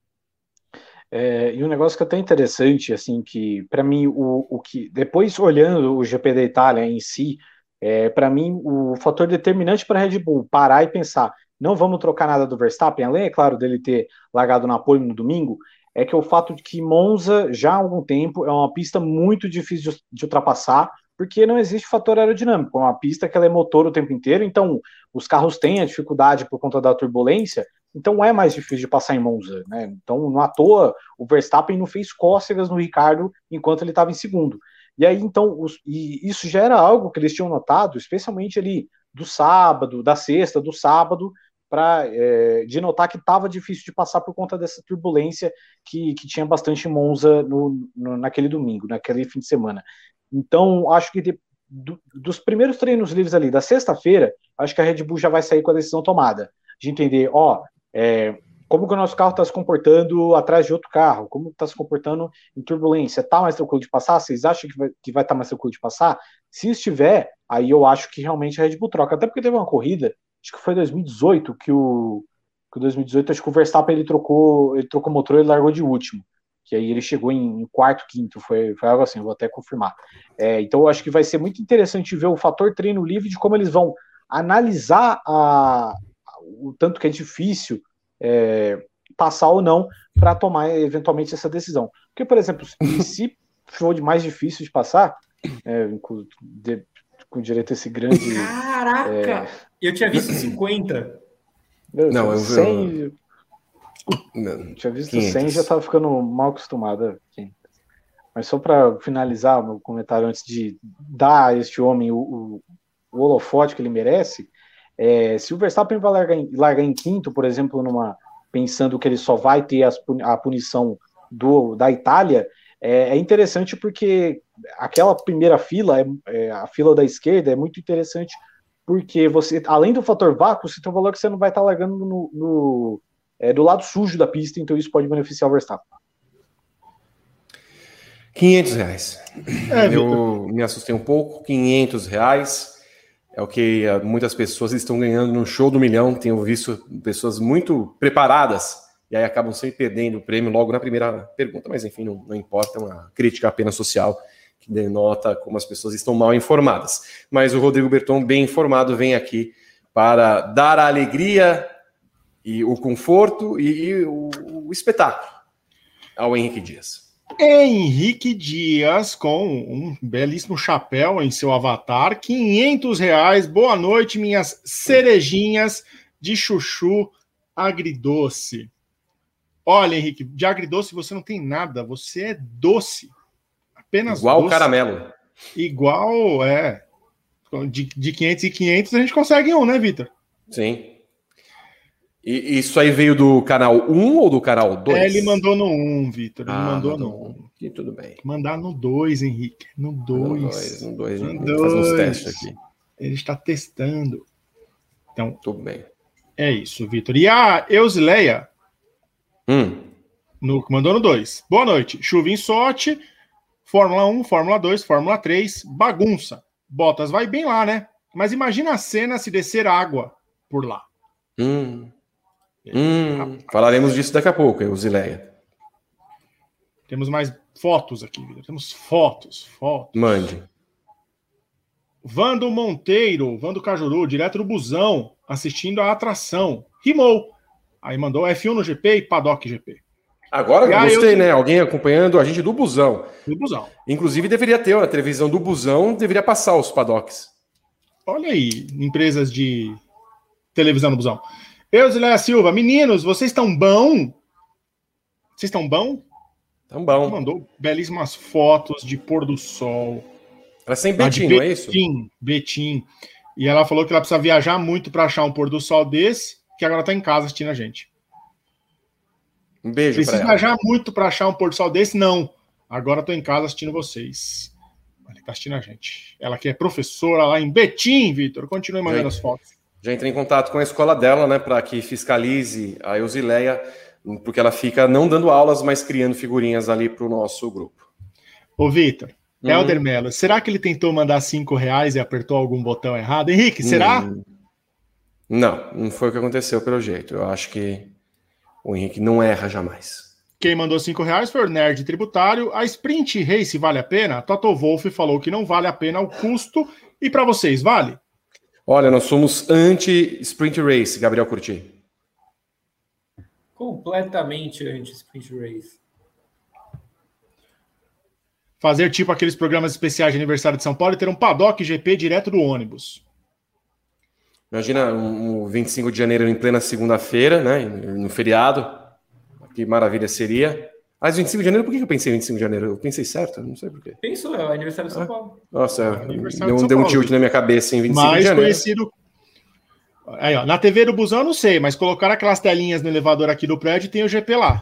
É, e um negócio que é até interessante, assim, que para mim, o, o que depois olhando o G P da Itália em si, é, para mim, o fator determinante para a Red Bull parar e pensar, não vamos trocar nada do Verstappen, além, é claro, dele ter largado na pole no domingo, é que é o fato de que Monza, já há algum tempo, é uma pista muito difícil de, de ultrapassar, porque não existe fator aerodinâmico, é uma pista que ela é motor o tempo inteiro, então os carros têm a dificuldade por conta da turbulência, então é mais difícil de passar em Monza, né? Então, não à toa, o Verstappen não fez cócegas no Ricardo enquanto ele estava em segundo. E aí, então, os, e isso já era algo que eles tinham notado, especialmente ali do sábado, da sexta, do sábado, para é, de notar que estava difícil de passar por conta dessa turbulência que, que tinha bastante em Monza no, no, naquele domingo, naquele fim de semana. Então, acho que de, do, dos primeiros treinos livres ali, da sexta-feira, acho que a Red Bull já vai sair com a decisão tomada, de entender, ó, é, como que o nosso carro está se comportando atrás de outro carro, como está se comportando em turbulência, está mais tranquilo de passar? Vocês acham que vai que vai estar tá mais tranquilo de passar? Se estiver, aí eu acho que realmente a Red Bull troca, até porque teve uma corrida, acho que foi em dois mil e dezoito, que o que dois mil e dezoito, acho que o Verstappen ele trocou, ele trocou o motor e ele largou de último, que aí ele chegou em, em quarto, quinto, foi, foi algo assim, vou até confirmar. É, então eu acho que vai ser muito interessante ver o fator treino livre, de como eles vão analisar a, o tanto que é difícil é, passar ou não para tomar eventualmente essa decisão. Porque, por exemplo, se for de mais difícil de passar, é, com, de, com direito a esse grande... Caraca! É, eu tinha visto cinquenta. Eu, não, eu cem, vi... Eu tinha visto quinhentos. cem, já estava ficando mal acostumada. Mas só para finalizar o meu comentário, antes de dar a este homem o, o, o holofote que ele merece, é, se o Verstappen vai largar em, largar em quinto, por exemplo, numa, pensando que ele só vai ter as, a punição do, da Itália, é, é interessante porque aquela primeira fila, é, é, a fila da esquerda, é muito interessante porque você, além do fator vácuo, você tem um valor que você não vai estar largando no, no, é, do lado sujo da pista, então isso pode beneficiar o Verstappen. quinhentos reais. É, eu me assustei um pouco, quinhentos reais. É o que muitas pessoas estão ganhando no show do milhão. Tenho visto pessoas muito preparadas e aí acabam sempre perdendo o prêmio logo na primeira pergunta. Mas enfim, não, não importa, é uma crítica apenas social que denota como as pessoas estão mal informadas. Mas o Rodrigo Berton, bem informado, vem aqui para dar a alegria e o conforto e, e o, o espetáculo ao Henrique Dias. Henrique Dias, com um belíssimo chapéu em seu avatar, quinhentos reais. Boa noite, minhas cerejinhas de chuchu agridoce. Olha, Henrique, de agridoce você não tem nada, você é doce. Apenas igual doce. caramelo. Igual, é. De, de quinhentos e quinhentos a gente consegue um, né, Vitor? Sim. E isso aí veio do canal um ou do canal dois? É, ele mandou no um, Vitor. Ele ah, mandou, mandou no um. E tudo bem. Mandar no dois, Henrique. No dois. No dois. No dois. No dois. Fazer uns testes aqui. Ele está testando. Então, tudo bem. É isso, Vitor. E a Eusileia hum. no, mandou no dois. Boa noite. Chuva em sorte. Fórmula um, Fórmula dois, Fórmula três. Bagunça. Bottas vai bem lá, né? Mas imagina a cena se descer água por lá. Hum. Hum, falaremos disso daqui a pouco, Eusileia. Temos mais fotos aqui, Vitor. Temos fotos, fotos. Mande. Vando Monteiro, Vando Cajuru, direto do busão, assistindo a atração. Rimou. Aí mandou F um no G P e Paddock G P. Agora e gostei, eu... né? Alguém acompanhando a gente do busão. Do busão. Inclusive deveria ter, a televisão do busão deveria passar os paddocks. Olha aí, empresas de televisão no busão. Eusileia Silva, meninos, vocês estão bom? Vocês estão bom? Estão bom. Mandou belíssimas fotos de pôr do sol. Ela sem Betim, não é isso? Betim, Betim. E ela falou que ela precisa viajar muito para achar um pôr do sol desse, que agora está em casa assistindo a gente. Um beijo para ela. Precisa viajar muito para achar um pôr do sol desse? Não. Agora estou em casa assistindo vocês. Olha, está assistindo a gente. Ela que é professora lá em Betim, Vitor. Continue mandando já, as fotos. Já entrei em contato com a escola dela, né, para que fiscalize a Eusileia, porque ela fica não dando aulas, mas criando figurinhas ali para o nosso grupo. Ô, Vitor, hum. Helder Mello, será que ele tentou mandar cinco reais e apertou algum botão errado? Henrique, será? Hum. Não, não foi o que aconteceu pelo jeito. Eu acho que o Henrique não erra jamais. Quem mandou cinco reais foi o Nerd Tributário. A Sprint Race vale a pena? Toto Wolff falou que não vale a pena o custo. E para vocês, vale? Olha, nós somos anti-Sprint Race, Gabriel Curti. Completamente anti-Sprint Race. Fazer tipo aqueles programas especiais de aniversário de São Paulo e ter um paddock G P direto do ônibus. Imagina um vinte e cinco de janeiro em plena segunda-feira, né? No feriado. Que maravilha seria. Ah, vinte e cinco de janeiro, por que eu pensei em vinte e cinco de janeiro? Eu pensei certo? Não sei por quê. Pensou, é o aniversário de São Paulo. Nossa, é, aniversário deu, de deu um tilt na minha cabeça em vinte e cinco mais de janeiro. Conhecido... Aí, ó, na T V do busão eu não sei, mas colocaram aquelas telinhas no elevador aqui do prédio e tem o G P lá.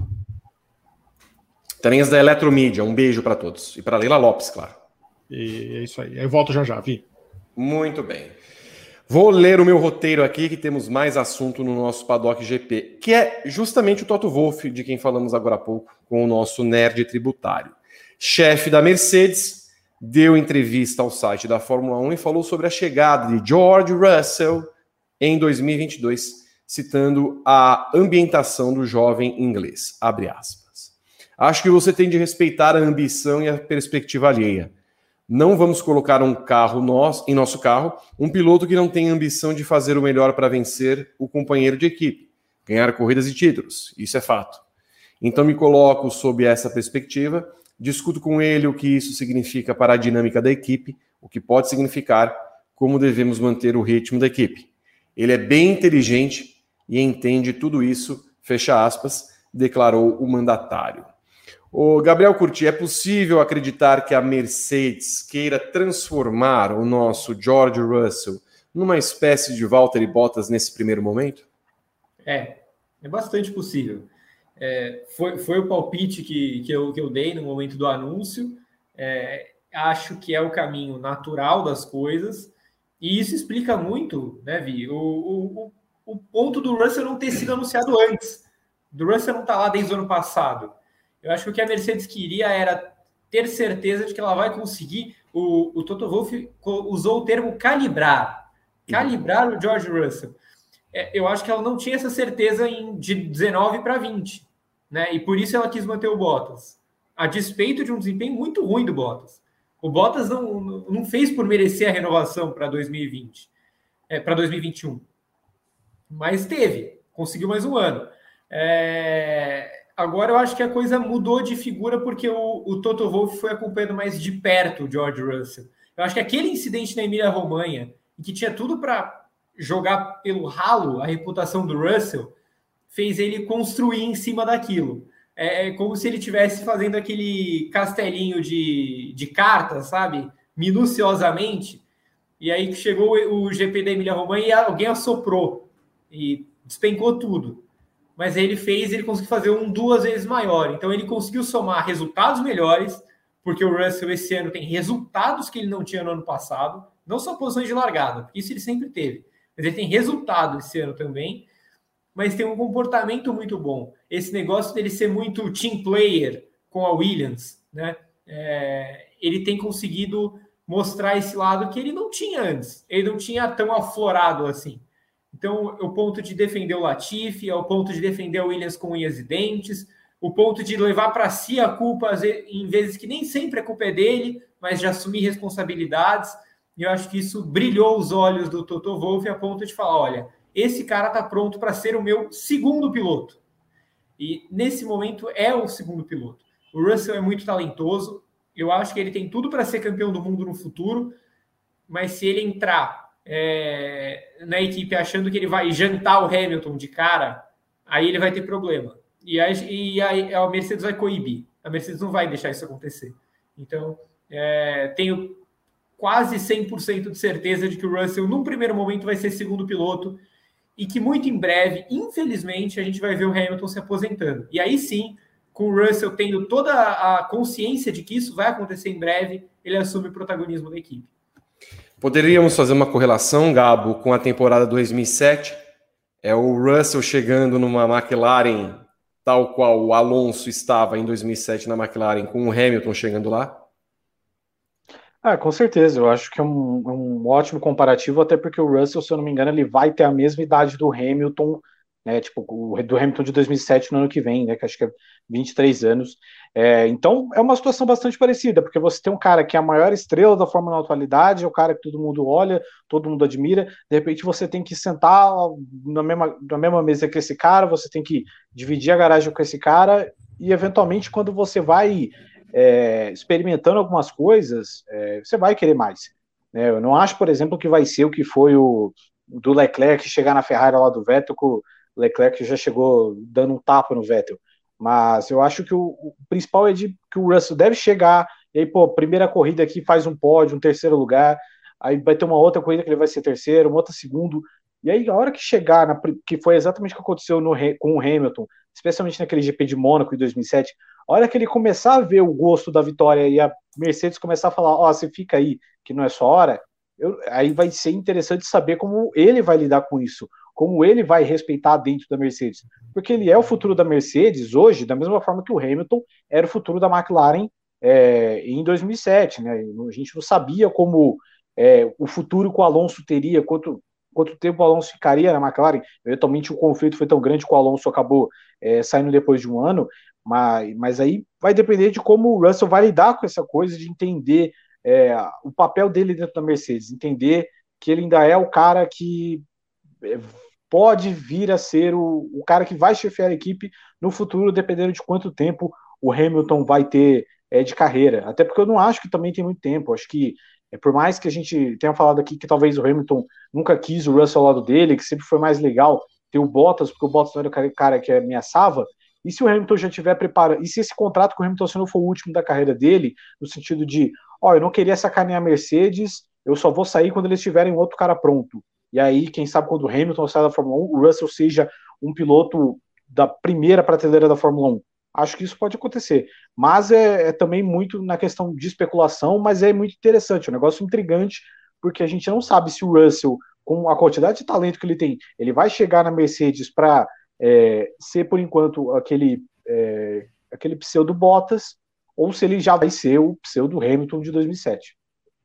Telinhas da Eletromídia, um beijo para todos. E para Leila Lopes, claro. E é isso aí. Eu volto já já, Vi. Muito bem. Vou ler o meu roteiro aqui, que temos mais assunto no nosso Paddock G P, que é justamente o Toto Wolff, de quem falamos agora há pouco, com o nosso nerd tributário. Chefe da Mercedes, deu entrevista ao site da Fórmula um e falou sobre a chegada de George Russell em dois mil e vinte e dois, citando a ambientação do jovem inglês. Abre aspas. Acho que você tem de respeitar a ambição e a perspectiva alheia. Não vamos colocar um carro nós, em nosso carro, um piloto que não tem ambição de fazer o melhor para vencer o companheiro de equipe, ganhar corridas e títulos. Isso é fato. Então me coloco sob essa perspectiva, discuto com ele o que isso significa para a dinâmica da equipe, o que pode significar, como devemos manter o ritmo da equipe. Ele é bem inteligente e entende tudo isso, fecha aspas, declarou o mandatário. O Gabriel Curti, é possível acreditar que a Mercedes queira transformar o nosso George Russell numa espécie de Valtteri Bottas nesse primeiro momento? É, é bastante possível. É, foi, foi o palpite que, que, eu, que eu dei no momento do anúncio. É, acho que é o caminho natural das coisas. E isso explica muito, né, Vi? O, o, o ponto do Russell não ter sido anunciado antes. Do Russell não estar lá desde o ano passado. Eu acho que o que a Mercedes queria era ter certeza de que ela vai conseguir. O, o Toto Wolff usou o termo calibrar. Calibrar o George Russell. É, eu acho que ela não tinha essa certeza em, de dezenove para vinte. Né? E por isso ela quis manter o Bottas. A despeito de um desempenho muito ruim do Bottas. O Bottas não, não fez por merecer a renovação para dois mil e vinte. É, para dois mil e vinte e um. Mas teve. Conseguiu mais um ano. É... Agora eu acho que a coisa mudou de figura porque o, o Toto Wolff foi acompanhando mais de perto o George Russell. Eu acho que aquele incidente na Emília-Romanha, em que tinha tudo para jogar pelo ralo a reputação do Russell, fez ele construir em cima daquilo. É como se ele estivesse fazendo aquele castelinho de, de cartas, sabe? Minuciosamente. E aí chegou o G P da Emília-Romanha e alguém assoprou e despencou tudo. Mas ele fez, ele conseguiu fazer um duas vezes maior. Então ele conseguiu somar resultados melhores, porque o Russell esse ano tem resultados que ele não tinha no ano passado, não só posições de largada, isso ele sempre teve, mas ele tem resultado esse ano também, mas tem um comportamento muito bom. Esse negócio dele ser muito team player com a Williams, né? É, ele tem conseguido mostrar esse lado que ele não tinha antes. Ele não tinha tão aflorado assim. Então, o ponto de defender o Latifi, é o ponto de defender o Williams com unhas e dentes, o ponto de levar para si a culpa, em vezes que nem sempre a culpa é dele, mas de assumir responsabilidades. E eu acho que isso brilhou os olhos do Toto Wolff a ponto de falar, olha, esse cara está pronto para ser o meu segundo piloto. E nesse momento é o segundo piloto. O Russell é muito talentoso, eu acho que ele tem tudo para ser campeão do mundo no futuro, mas se ele entrar é, na equipe achando que ele vai jantar o Hamilton de cara, aí ele vai ter problema. E aí, e aí a Mercedes vai coibir. A Mercedes não vai deixar isso acontecer. Então, é, tenho quase cem por cento de certeza de que o Russell, num primeiro momento, vai ser segundo piloto e que muito em breve, infelizmente, a gente vai ver o Hamilton se aposentando. E aí sim, com o Russell tendo toda a consciência de que isso vai acontecer em breve, ele assume o protagonismo da equipe. Poderíamos fazer uma correlação, Gabo, com a temporada dois mil e sete? É o Russell chegando numa McLaren tal qual o Alonso estava em dois mil e sete na McLaren, com o Hamilton chegando lá? Ah, com certeza, eu acho que é um, um ótimo comparativo, até porque o Russell, se eu não me engano, ele vai ter a mesma idade do Hamilton, né, tipo, o, do Hamilton de dois mil e sete no ano que vem, né, que acho que é vinte e três anos. É, então, é uma situação bastante parecida, porque você tem um cara que é a maior estrela da Fórmula na atualidade, é o cara que todo mundo olha, todo mundo admira, de repente você tem que sentar na mesma, na mesma mesa que esse cara, você tem que dividir a garagem com esse cara, e eventualmente quando você vai é, experimentando algumas coisas, é, você vai querer mais. Né? Eu não acho, por exemplo, que vai ser o que foi o do Leclerc chegar na Ferrari lá do Vettel, com o Leclerc já chegou dando um tapa no Vettel. Mas eu acho que o, o principal é de que o Russell deve chegar, e aí, pô, primeira corrida aqui faz um pódio, um terceiro lugar, aí vai ter uma outra corrida que ele vai ser terceiro, uma outra segundo, e aí a hora que chegar, na, que foi exatamente o que aconteceu no, com o Hamilton, especialmente naquele G P de Mônaco em dois mil e sete, a hora que ele começar a ver o gosto da vitória e a Mercedes começar a falar, ó, oh, você fica aí, que não é sua hora, eu, aí vai ser interessante saber como ele vai lidar com isso, como ele vai respeitar dentro da Mercedes, porque ele é o futuro da Mercedes hoje, da mesma forma que o Hamilton era o futuro da McLaren é, em dois mil e sete, né? A gente não sabia como é, o futuro que o Alonso teria, quanto, quanto tempo o Alonso ficaria na McLaren. Eventualmente o conflito foi tão grande que o Alonso acabou é, saindo depois de um ano, mas, mas aí vai depender de como o Russell vai lidar com essa coisa, de entender é, o papel dele dentro da Mercedes, entender que ele ainda é o cara que pode vir a ser o, o cara que vai chefiar a equipe no futuro, dependendo de quanto tempo o Hamilton vai ter é, de carreira. Até porque eu não acho que também tem muito tempo. Acho que, é, por mais que a gente tenha falado aqui que talvez o Hamilton nunca quis o Russell ao lado dele, que sempre foi mais legal ter o Bottas, porque o Bottas não era o cara que ameaçava, e se o Hamilton já estiver preparado, e se esse contrato com o Hamilton assinou for o último da carreira dele, no sentido de, ó, oh, eu não queria sacanear a Mercedes, eu só vou sair quando eles tiverem outro cara pronto. E aí, quem sabe quando o Hamilton sai da Fórmula um, o Russell seja um piloto da primeira prateleira da Fórmula um. Acho que isso pode acontecer. Mas é, é também muito na questão de especulação, mas é muito interessante, é um negócio intrigante, porque a gente não sabe se o Russell, com a quantidade de talento que ele tem, ele vai chegar na Mercedes para é, ser, por enquanto, aquele, é, aquele pseudo Bottas, ou se ele já vai ser o pseudo Hamilton de dois mil e sete.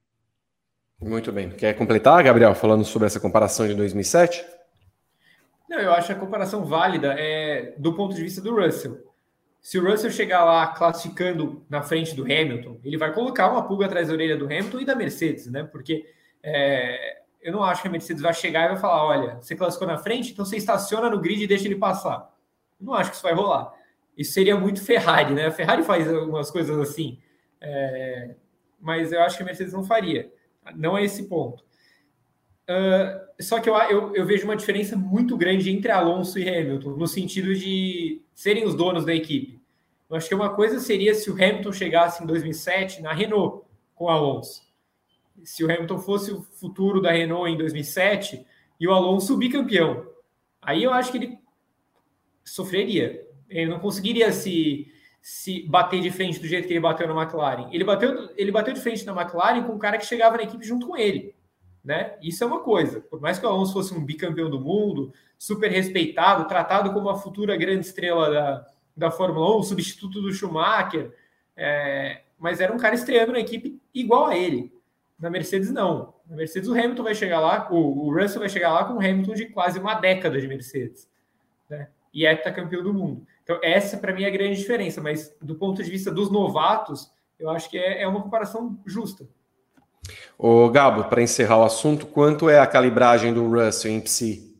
Muito bem. Quer completar, Gabriel, falando sobre essa comparação de dois mil e sete? Não, eu acho a comparação válida é, do ponto de vista do Russell. Se o Russell chegar lá classificando na frente do Hamilton, ele vai colocar uma pulga atrás da orelha do Hamilton e da Mercedes, né? Porque é, eu não acho que a Mercedes vai chegar e vai falar, olha, você classificou na frente, então você estaciona no grid e deixa ele passar. Eu não acho que isso vai rolar. Isso seria muito Ferrari, né? A Ferrari faz algumas coisas assim, é, mas eu acho que a Mercedes não faria. Não é esse ponto. Uh, só que eu, eu, eu vejo uma diferença muito grande entre Alonso e Hamilton, no sentido de serem os donos da equipe. Eu acho que uma coisa seria se o Hamilton chegasse em dois mil e sete na Renault com o Alonso. Se o Hamilton fosse o futuro da Renault em dois mil e sete e o Alonso bicampeão. Aí eu acho que ele sofreria. Ele não conseguiria se, se bater de frente do jeito que ele bateu na McLaren. Ele bateu, ele bateu de frente na McLaren com um cara que chegava na equipe junto com ele. Né? Isso é uma coisa. Por mais que o Alonso fosse um bicampeão do mundo, super respeitado, tratado como a futura grande estrela da, da Fórmula um, substituto do Schumacher, é, mas era um cara estreando na equipe igual a ele. Na Mercedes, não. Na Mercedes, o Hamilton vai chegar lá, o, o Russell vai chegar lá com o Hamilton de quase uma década de Mercedes. Né? E é heptacampeão do mundo. Então, essa, para mim, é a grande diferença. Mas, do ponto de vista dos novatos, eu acho que é, é uma comparação justa. Ô, Gabo, para encerrar o assunto, quanto é a calibragem do Russell em P S I?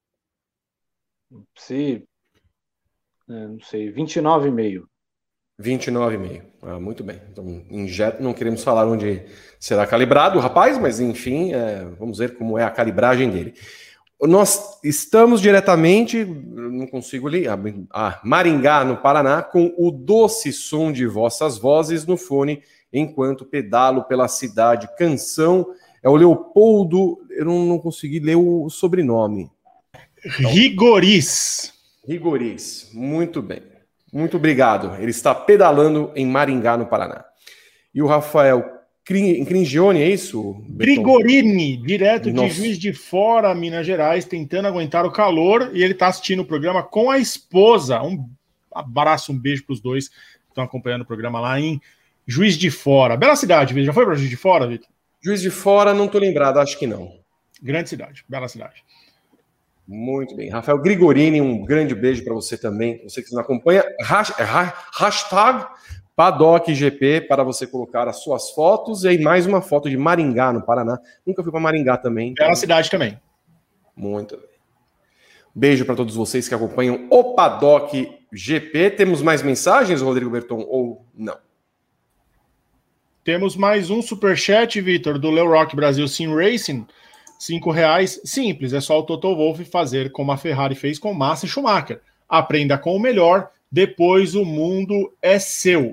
P S I, é, não sei, vinte e nove vírgula cinco. vinte e nove vírgula cinco. Ah, muito bem. Então, injeto, não queremos falar onde será calibrado o rapaz, mas enfim, é, vamos ver como é a calibragem dele. Nós estamos diretamente, não consigo ler, a Maringá, no Paraná, com o doce som de vossas vozes no fone, enquanto pedalo pela cidade. Canção é o Leopoldo, eu não, não consegui ler o sobrenome. Então, Rigoriz. Rigoriz, muito bem. Muito obrigado. Ele está pedalando em Maringá, no Paraná. E o Rafael Cringione, é isso? Grigorini, direto Nossa. de Juiz de Fora, Minas Gerais, tentando aguentar o calor, e ele está assistindo o programa com a esposa. Um abraço, um beijo para os dois que estão acompanhando o programa lá em Juiz de Fora. Bela cidade, Vitor. Já foi para Juiz de Fora, Vitor? Juiz de Fora, não estou lembrado, acho que não. Grande cidade, bela cidade. Muito bem. Rafael Grigorini, um grande beijo para você também, você que nos acompanha. Hashtag Paddock G P para você colocar as suas fotos. E aí mais uma foto de Maringá, no Paraná. Nunca fui para Maringá também. Bela então... cidade também. Muito bem. Beijo para todos vocês que acompanham o Paddock G P. Temos mais mensagens, Rodrigo Berton, ou não? Temos mais um superchat, Vitor, do Leo Rock Brasil Sim Racing. Cinco reais. Simples, é só o Toto Wolff fazer como a Ferrari fez com Massa e Schumacher. Aprenda com o melhor, depois o mundo é seu.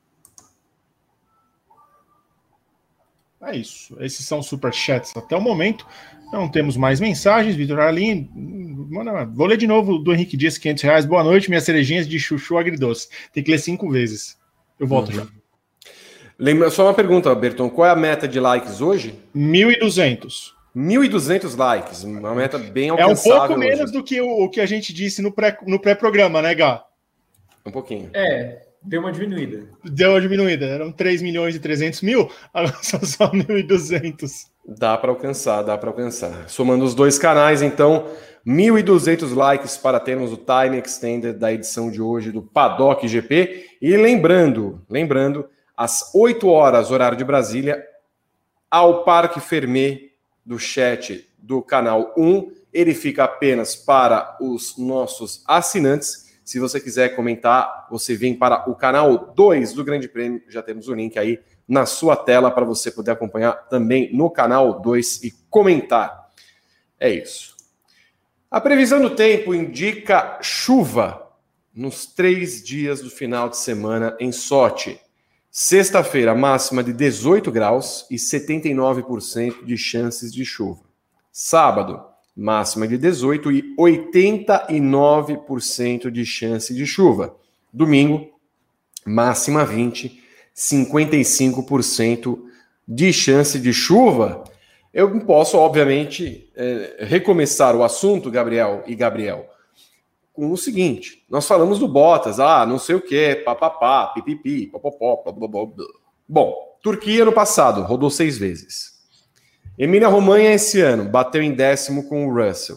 É isso. Esses são superchats até o momento. Não temos mais mensagens. Vitor Arlim, vou ler de novo do Henrique Dias, quinhentos reais. Boa noite, minhas cerejinhas de chuchu agridoce. Tem que ler cinco vezes. Eu volto uhum. já. Lembra, só uma pergunta, Berton. Qual é a meta de likes hoje? mil e duzentos. mil e duzentos likes. Uma meta bem alcançável. É um pouco menos hoje. do que o, o que a gente disse no, pré, no pré-programa, né, Gá? Um pouquinho. É, deu uma diminuída. Deu uma diminuída. Eram três milhões e trezentos mil, agora são só mil e duzentos. Dá para alcançar, dá para alcançar. Somando os dois canais, então, mil e duzentos likes para termos o time extended da edição de hoje do Paddock G P. E lembrando, lembrando, às oito horas, horário de Brasília, ao Parque Fermé do chat do canal um. Ele fica apenas para os nossos assinantes. Se você quiser comentar, você vem para o canal dois do Grande Prêmio. Já temos o link aí na sua tela para você poder acompanhar também no canal dois e comentar. É isso. A previsão do tempo indica chuva nos três dias do final de semana em Sochi. Sexta-feira, máxima de dezoito graus e setenta e nove por cento de chances de chuva. Sábado, máxima de dezoito e oitenta e nove por cento de chance de chuva. Domingo, máxima vinte, cinquenta e cinco por cento de chance de chuva. Eu posso, obviamente, é, recomeçar o assunto, Gabriel e Gabriel, com o seguinte. Nós falamos do Bottas, ah, não sei o que, papapá, pipipi, popopó, blablabla. Bom, Turquia no passado, rodou seis vezes. Emília-Romanha esse ano, bateu em décimo com o Russell.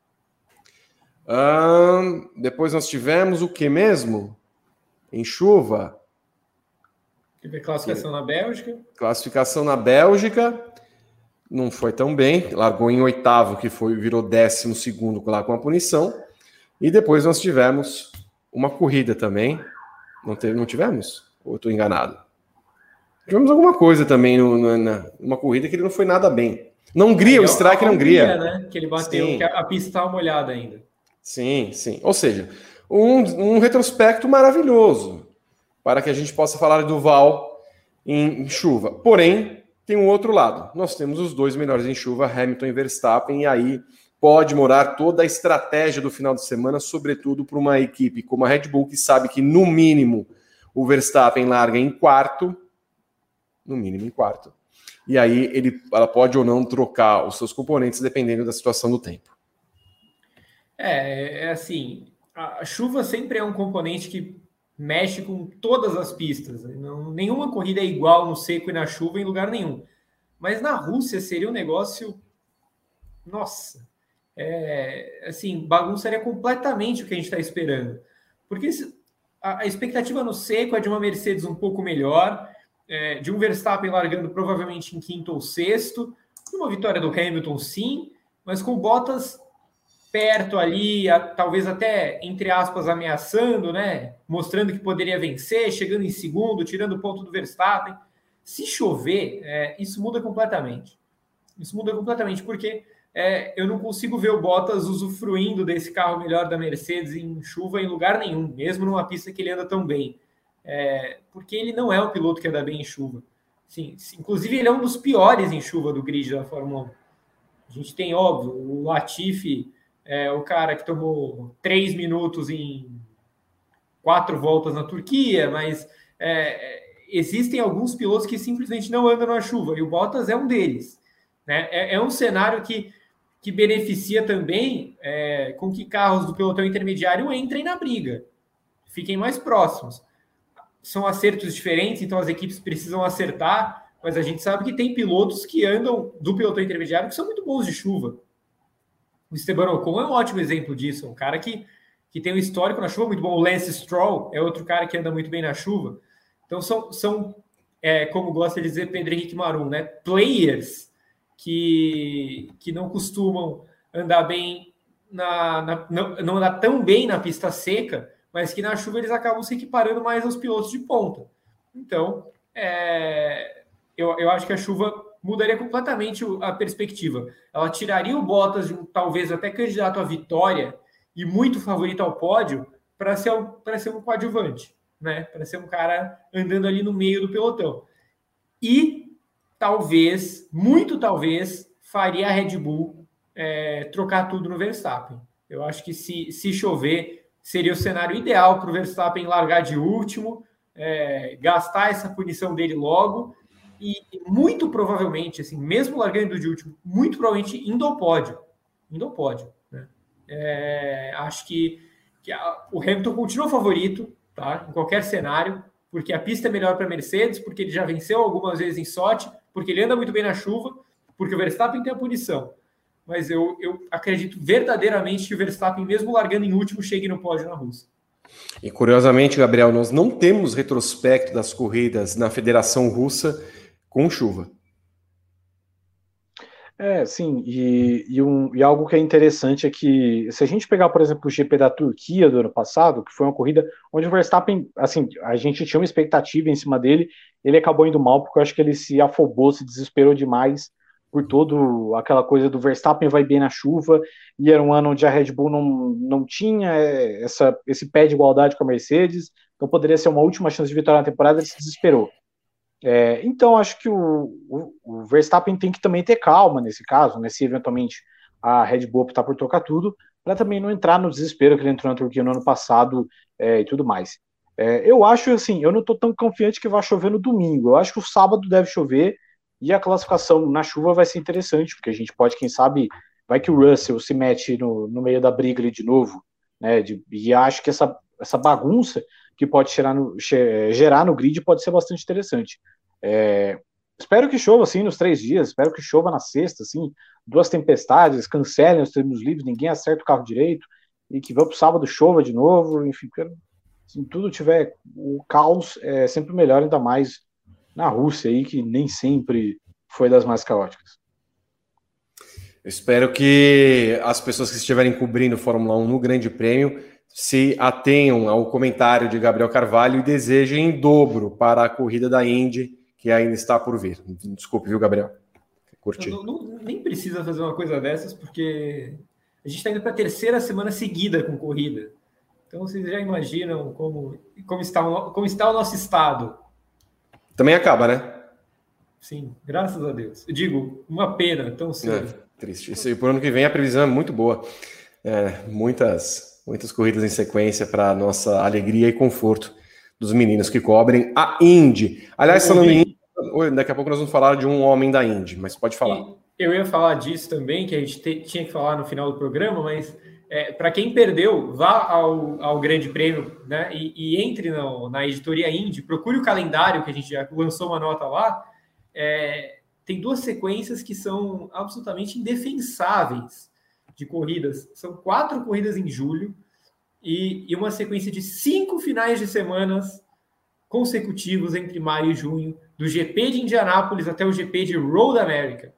Hum, depois nós tivemos o que mesmo? Em chuva? Teve classificação na Bélgica. Classificação na Bélgica. Não foi tão bem. Largou em oitavo, que foi, virou décimo segundo lá com a punição. E depois nós tivemos uma corrida também. Não, teve, não tivemos? Ou eu estou enganado? Tivemos alguma coisa também no, na, uma corrida que ele não foi nada bem. Não gria, o strike a não gria. Né? Que ele bateu, Sim. que a pista estava molhada ainda. Sim, sim. Ou seja, um, um retrospecto maravilhoso para que a gente possa falar do Val em, em chuva. Porém, tem um outro lado. Nós temos os dois melhores em chuva, Hamilton e Verstappen, e aí pode morar toda a estratégia do final de semana, sobretudo para uma equipe como a Red Bull, que sabe que, no mínimo, o Verstappen larga em quarto, no mínimo em quarto, e aí ele, ela pode ou não trocar os seus componentes dependendo da situação do tempo. É, é assim, a chuva sempre é um componente que mexe com todas as pistas. Não, nenhuma corrida é igual no seco e na chuva em lugar nenhum. Mas na Rússia seria um negócio... Nossa! É, assim, bagunçaria completamente o que a gente está esperando. Porque a, a expectativa no seco é de uma Mercedes um pouco melhor, é, de um Verstappen largando provavelmente em quinto ou sexto, uma vitória do Hamilton sim, mas com Bottas perto ali, a, talvez até, entre aspas, ameaçando, né? Mostrando que poderia vencer, chegando em segundo, tirando o ponto do Verstappen. Se chover, é, isso muda completamente. Isso muda completamente, porque é, eu não consigo ver o Bottas usufruindo desse carro melhor da Mercedes em chuva em lugar nenhum, mesmo numa pista que ele anda tão bem. É, porque ele não é um piloto que anda bem em chuva. Sim, inclusive, ele é um dos piores em chuva do grid da Fórmula um. A gente tem, óbvio, o Latifi, é, o cara que tomou três minutos em quatro voltas na Turquia, mas é, existem alguns pilotos que simplesmente não andam na chuva, e o Bottas é um deles. Né? É, é um cenário que, que beneficia também é, com que carros do pelotão intermediário entrem na briga, fiquem mais próximos. São acertos diferentes, então as equipes precisam acertar, mas a gente sabe que tem pilotos que andam do pelotão intermediário que são muito bons de chuva. O Esteban Ocon é um ótimo exemplo disso, um cara que, que tem um histórico na chuva muito bom. O Lance Stroll é outro cara que anda muito bem na chuva. Então são, são é, como gosta de dizer Pedro Henrique Marum, né? Players que, que não costumam andar bem, na, na, não, não andar tão bem na pista seca, mas que na chuva eles acabam se equiparando mais aos pilotos de ponta. Então, é, eu, eu acho que a chuva mudaria completamente a perspectiva. Ela tiraria o Bottas de um talvez até candidato à vitória e muito favorito ao pódio para ser, para ser um coadjuvante, né? Para ser um cara andando ali no meio do pelotão. E talvez, muito talvez, faria a Red Bull é, trocar tudo no Verstappen. Eu acho que se, se chover, seria o cenário ideal para o Verstappen largar de último, é, gastar essa punição dele logo e muito provavelmente, assim, mesmo largando de último, muito provavelmente indo ao pódio. Indo ao pódio. Né? É, acho que, que a, o Hamilton continua favorito, tá? Em qualquer cenário, porque a pista é melhor para a Mercedes, porque ele já venceu algumas vezes em Sochi, porque ele anda muito bem na chuva, porque o Verstappen tem a punição. Mas eu, eu acredito verdadeiramente que o Verstappen, mesmo largando em último, chegue no pódio na Rússia. E curiosamente, Gabriel, nós não temos retrospecto das corridas na Federação Russa com chuva. É, sim, e, e, um, e algo que é interessante é que, se a gente pegar, por exemplo, o G P da Turquia do ano passado, que foi uma corrida onde o Verstappen, assim, a gente tinha uma expectativa em cima dele, ele acabou indo mal, porque eu acho que ele se afobou, se desesperou demais por todo aquela coisa do Verstappen vai bem na chuva, e era um ano onde a Red Bull não, não tinha essa, esse pé de igualdade com a Mercedes, então poderia ser uma última chance de vitória na temporada, ele se desesperou. É, então, acho que o, o, o Verstappen tem que também ter calma nesse caso, né, se eventualmente a Red Bull optar por trocar tudo, para também não entrar no desespero que ele entrou na Turquia no ano passado é, e tudo mais. É, eu acho, assim, eu não estou tão confiante que vai chover no domingo, eu acho que o sábado deve chover e a classificação na chuva vai ser interessante, porque a gente pode, quem sabe, vai que o Russell se mete no, no meio da briga ali de novo, né, de, e acho que essa, essa bagunça que pode gerar no, gerar no grid pode ser bastante interessante. É, espero que chova assim nos três dias, espero que chova na sexta, assim, duas tempestades, cancelem os treinos livres, ninguém acerta o carro direito, e que vá para o sábado chova de novo, enfim, se tudo tiver o caos, é sempre melhor, ainda mais na Rússia aí, que nem sempre foi das mais caóticas. Eu espero que as pessoas que estiverem cobrindo Fórmula um no Grande Prêmio se atenham ao comentário de Gabriel Carvalho e desejem em dobro para a corrida da Indy, que ainda está por vir. Desculpe, viu, Gabriel? curti. Não, não, nem precisa fazer uma coisa dessas, porque a gente está indo para a terceira semana seguida com corrida. Então vocês já imaginam como, como, está, o, como está o nosso estado. Também acaba, né? Sim, graças a Deus. Eu digo, uma pena, tão cedo. É, triste. Isso, e por ano que vem a previsão é muito boa. É, muitas, muitas corridas em sequência para nossa alegria e conforto dos meninos que cobrem a Indy. Aliás, falando em Indy, daqui a pouco nós vamos falar de um homem da Indy, mas pode falar. E eu ia falar disso também, que a gente te, tinha que falar no final do programa, mas é, para quem perdeu, vá ao, ao Grande Prêmio, né, e, e entre no, na editoria Indy, procure o calendário, que a gente já lançou uma nota lá. É, tem duas sequências que são absolutamente indefensáveis de corridas. São quatro corridas em julho e, e uma sequência de cinco finais de semanas consecutivos entre maio e junho, do G P de Indianápolis até o G P de Road America.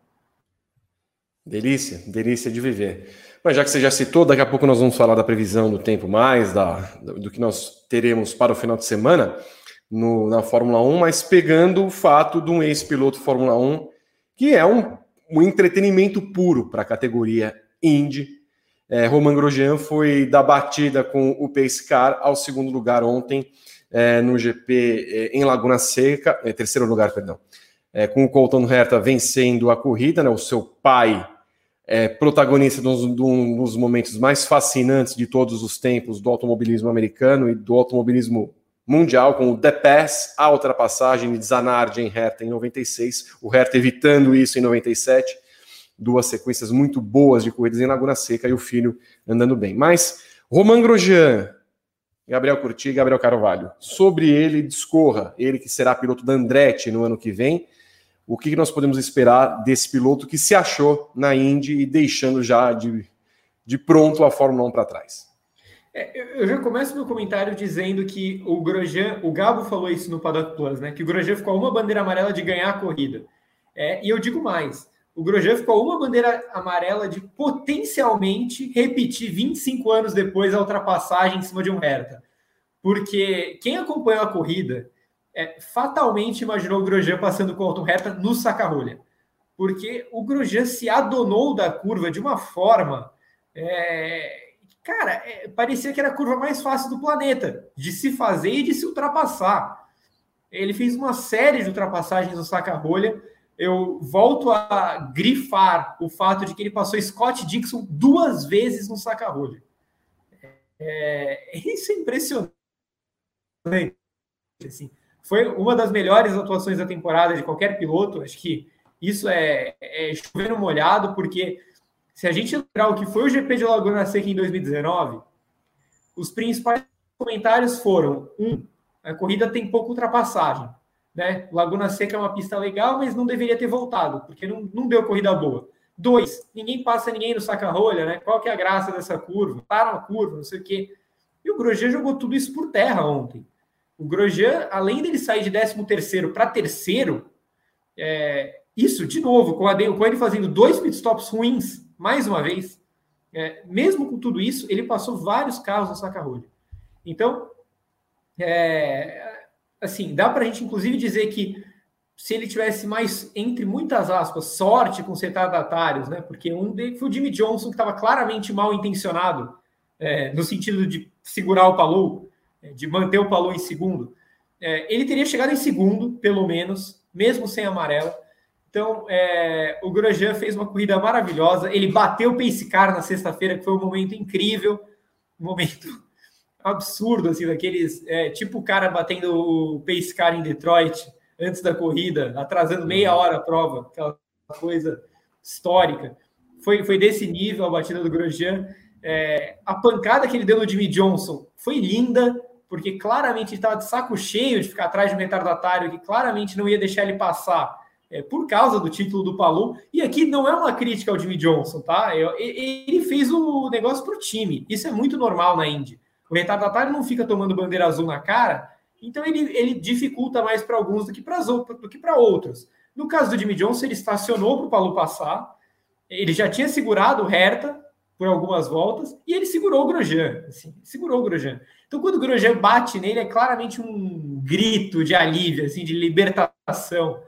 Delícia, delícia de viver. Mas já que você já citou, daqui a pouco nós vamos falar da previsão do tempo mais, da, do que nós teremos para o final de semana no, na Fórmula um, mas pegando o fato de um ex-piloto Fórmula um, que é um, um entretenimento puro para a categoria Indy. É, Romain Grosjean foi da batida com o Pace Car ao segundo lugar ontem, é, no G P é, em Laguna Seca, é, terceiro lugar, perdão, é, com o Colton Herta vencendo a corrida, né, o seu pai, é, protagonista de um, de um dos momentos mais fascinantes de todos os tempos do automobilismo americano e do automobilismo mundial, com o The Pass, a ultrapassagem de Zanardi em Herta em noventa e seis, o Herta evitando isso em noventa e sete, duas sequências muito boas de corridas em Laguna Seca e o filho andando bem. Mas Romain Grosjean, Gabriel Curti e Gabriel Carvalho, sobre ele discorra, ele que será piloto da Andretti no ano que vem, o que nós podemos esperar desse piloto que se achou na Indy e deixando já de, de pronto a Fórmula um para trás? É, eu já começo meu comentário dizendo que o Grosjean, o Gabo falou isso no Paddock Plus, né? Que o Grosjean ficou a uma bandeira amarela de ganhar a corrida. É, e eu digo mais, o Grosjean ficou a uma bandeira amarela de potencialmente repetir vinte e cinco anos depois a ultrapassagem em cima de um Herta. Porque quem acompanhou a corrida é, fatalmente imaginou o Grosjean passando com o Colton Herta no saca-rolha. Porque o Grosjean se adonou da curva de uma forma... É, cara, é, parecia que era a curva mais fácil do planeta, de se fazer e de se ultrapassar. Ele fez uma série de ultrapassagens no saca-rolha. Eu volto a grifar o fato de que ele passou Scott Dixon duas vezes no saca-rolha. É, isso é impressionante. Assim, foi uma das melhores atuações da temporada de qualquer piloto. Acho que isso é, é chover no molhado, porque se a gente lembrar o que foi o G P de Laguna Seca em dois mil e dezenove, os principais comentários foram: um, a corrida tem pouca ultrapassagem, né? Laguna Seca é uma pista legal, mas não deveria ter voltado, porque não, não deu corrida boa. Dois, ninguém passa ninguém no saca-rolha, né? Qual que é a graça dessa curva? Para uma curva, não sei o quê. E o Grosjean jogou tudo isso por terra ontem. O Grosjean, além dele sair de décimo terceiro para terceiro, é, isso, de novo, com, a, com ele fazendo dois pitstops ruins, mais uma vez, é, mesmo com tudo isso, ele passou vários carros no saca-rolha. Então, é, assim, dá para a gente, inclusive, dizer que se ele tivesse mais, entre muitas aspas, sorte com os retardatários, né? Porque um deles foi o Jimmy Johnson, que estava claramente mal intencionado, é, no sentido de segurar o Palou, de manter o Palou em segundo. É, ele teria chegado em segundo, pelo menos, mesmo sem amarela. Então, é, o Grosjean fez uma corrida maravilhosa. Ele bateu o Pace Car na sexta-feira, que foi um momento incrível, um momento absurdo, assim, daqueles, é, tipo o cara batendo o Pace Car em Detroit antes da corrida, atrasando meia hora a prova, aquela coisa histórica. Foi, foi desse nível a batida do Grosjean. É, a pancada que ele deu no Jimmy Johnson foi linda, porque claramente ele estava de saco cheio de ficar atrás de um retardatário que claramente não ia deixar ele passar, é, por causa do título do Palou. E aqui não é uma crítica ao Jimmy Johnson, tá? Ele fez o negócio para o time. Isso é muito normal na Indy. O retardatário não fica tomando bandeira azul na cara, então ele, ele dificulta mais para alguns do que para outros. No caso do Jimmy Johnson, ele estacionou para o Palou passar, ele já tinha segurado o Herta por algumas voltas, e ele segurou o Grosjean, assim, segurou o Grosjean. Então, quando o Grosjean bate nele, é claramente um grito de alívio, assim, de libertação.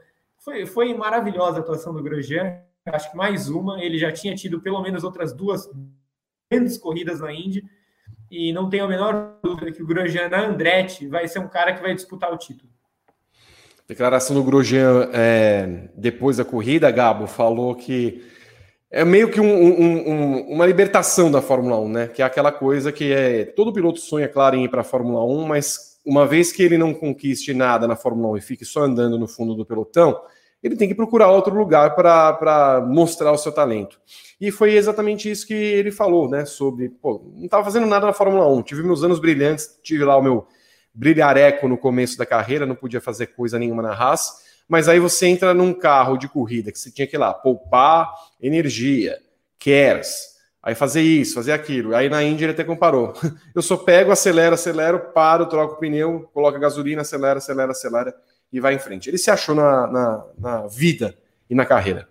foi, foi maravilhosa a atuação do Grosjean, acho que mais uma, ele já tinha tido pelo menos outras duas grandes corridas na Indy, e não tenho a menor dúvida que o Grosjean na Andretti vai ser um cara que vai disputar o título. Declaração do Grosjean é, depois da corrida, Gabo, falou que é meio que um, um, um, uma libertação da Fórmula um, né? Que é aquela coisa que é todo piloto sonha, claro, em ir para a Fórmula um, mas uma vez que ele não conquiste nada na Fórmula um e fique só andando no fundo do pelotão, ele tem que procurar outro lugar para mostrar o seu talento. E foi exatamente isso que ele falou, né? Sobre, pô, não estava fazendo nada na Fórmula um, tive meus anos brilhantes, tive lá o meu brilhareco no começo da carreira, não podia fazer coisa nenhuma na Haas, mas aí você entra num carro de corrida que você tinha que ir lá, poupar energia, cares, aí fazer isso, fazer aquilo. Aí na Indy ele até comparou. Eu só pego, acelero, acelero, paro, troco o pneu, coloco a gasolina, acelera, acelera, acelera e vai em frente. Ele se achou na, na, na vida e na carreira.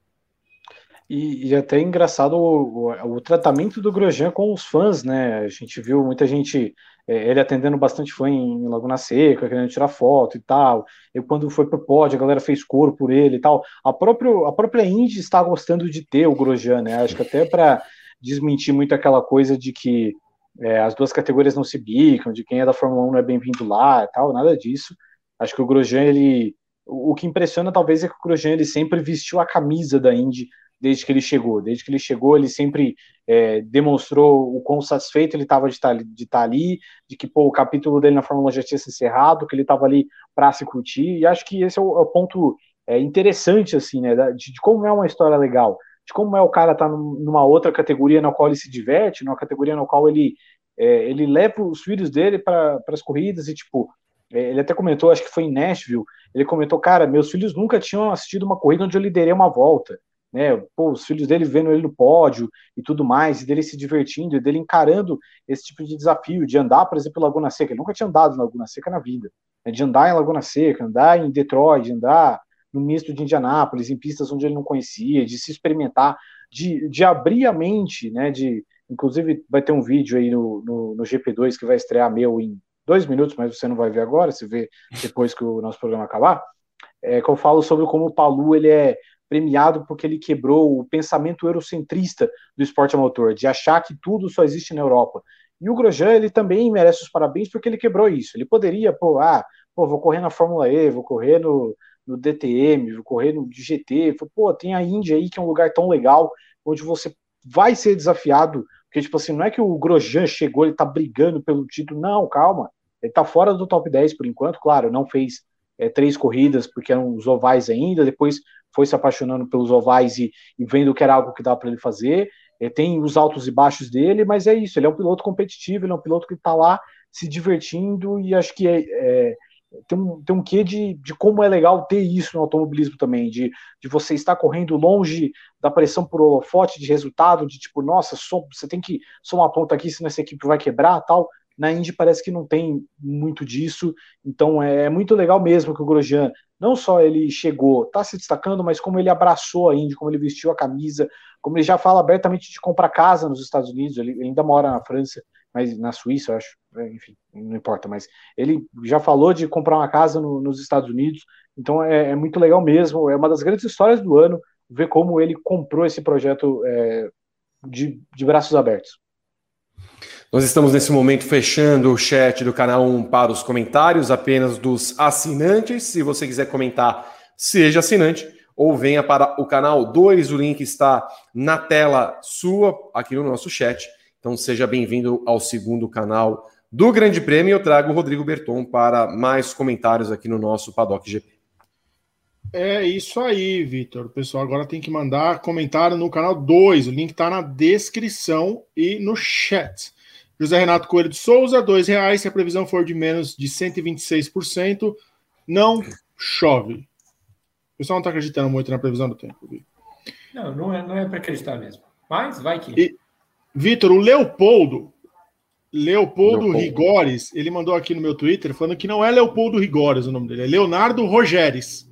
E, e até engraçado o, o, o tratamento do Grosjean com os fãs, né? A gente viu muita gente, é, ele atendendo bastante fã em, em Laguna Seca, querendo tirar foto e tal. E quando foi pro pódio, a galera fez coro por ele e tal. A, próprio, a própria Indy está gostando de ter o Grosjean, né? Acho que até para desmentir muito aquela coisa de que é, as duas categorias não se bicam, de quem é da Fórmula um não é bem-vindo lá e tal, nada disso. Acho que o Grosjean, ele... O, o que impressiona talvez é que o Grosjean, ele sempre vestiu a camisa da Indy desde que ele chegou. Desde que ele chegou, ele sempre é, demonstrou o quão satisfeito ele estava de estar de tá ali, de que pô, o capítulo dele na Fórmula um já tinha se encerrado, que ele estava ali para se curtir, e acho que esse é o, é o ponto é, interessante, assim, né, de, de como é uma história legal, de como é o cara estar tá numa outra categoria na qual ele se diverte, numa categoria na qual ele, é, ele leva os filhos dele para as corridas, e tipo, é, ele até comentou, acho que foi em Nashville, ele comentou, cara, meus filhos nunca tinham assistido uma corrida onde eu liderei uma volta, né, pô, os filhos dele vendo ele no pódio e tudo mais, e dele se divertindo, e dele encarando esse tipo de desafio, de andar, por exemplo, em Laguna Seca. Ele nunca tinha andado na Laguna Seca na vida, né, de andar em Laguna Seca, andar em Detroit, de andar no misto de Indianápolis, em pistas onde ele não conhecia, de se experimentar, de, de abrir a mente, né, de, inclusive vai ter um vídeo aí no, no, no G P dois que vai estrear meu em dois minutos, mas você não vai ver agora, você vê depois que o nosso programa acabar, é, que eu falo sobre como o Palou, ele é premiado porque ele quebrou o pensamento eurocentrista do esporte a motor, de achar que tudo só existe na Europa. E o Grosjean, ele também merece os parabéns porque ele quebrou isso. Ele poderia, pô, ah, pô, vou correr na Fórmula E, vou correr no, no D T M, vou correr no G T, pô, tem a Indy aí que é um lugar tão legal, onde você vai ser desafiado, porque, tipo assim, não é que o Grosjean chegou, ele tá brigando pelo título, não, calma, ele tá fora do top dez por enquanto, claro, não fez é, três corridas, porque eram os ovais ainda, depois foi se apaixonando pelos ovais e, e vendo que era algo que dá para ele fazer, é, tem os altos e baixos dele, mas é isso, ele é um piloto competitivo, ele é um piloto que está lá se divertindo, e acho que é, é, tem, um, tem um quê de, de como é legal ter isso no automobilismo também, de, de você estar correndo longe da pressão por holofote, de resultado, de tipo, nossa, só, você tem que somar ponto aqui, senão essa equipe vai quebrar, tal. Na Indy parece que não tem muito disso, então é muito legal mesmo que o Grosjean, não só ele chegou, tá se destacando, mas como ele abraçou a Indy, como ele vestiu a camisa, como ele já fala abertamente de comprar casa nos Estados Unidos, ele ainda mora na França, mas na Suíça, eu acho, enfim, não importa, mas ele já falou de comprar uma casa no, nos Estados Unidos, então é, é muito legal mesmo, é uma das grandes histórias do ano, ver como ele comprou esse projeto é, de, de braços abertos. Nós estamos nesse momento fechando o chat do canal um para os comentários apenas dos assinantes. Se você quiser comentar, seja assinante ou venha para o canal dois. O link está na tela sua, aqui no nosso chat. Então seja bem-vindo ao segundo canal do Grande Prêmio. Eu trago o Rodrigo Berton para mais comentários aqui no nosso Paddock G P. É isso aí, Vitor. O pessoal agora tem que mandar comentário no canal dois. O link está na descrição e no chat. José Renato Coelho de Souza, dois reais. Se a previsão for de menos de cento e vinte e seis por cento, não chove. O pessoal não está acreditando muito na previsão do tempo. Vitor. Não, não é, não é para acreditar mesmo. Mas vai que... E, Vitor, o Leopoldo, Leopoldo, Leopoldo Rigores, ele mandou aqui no meu Twitter falando que não é Leopoldo Rigores o nome dele, é Leonardo Rogeres.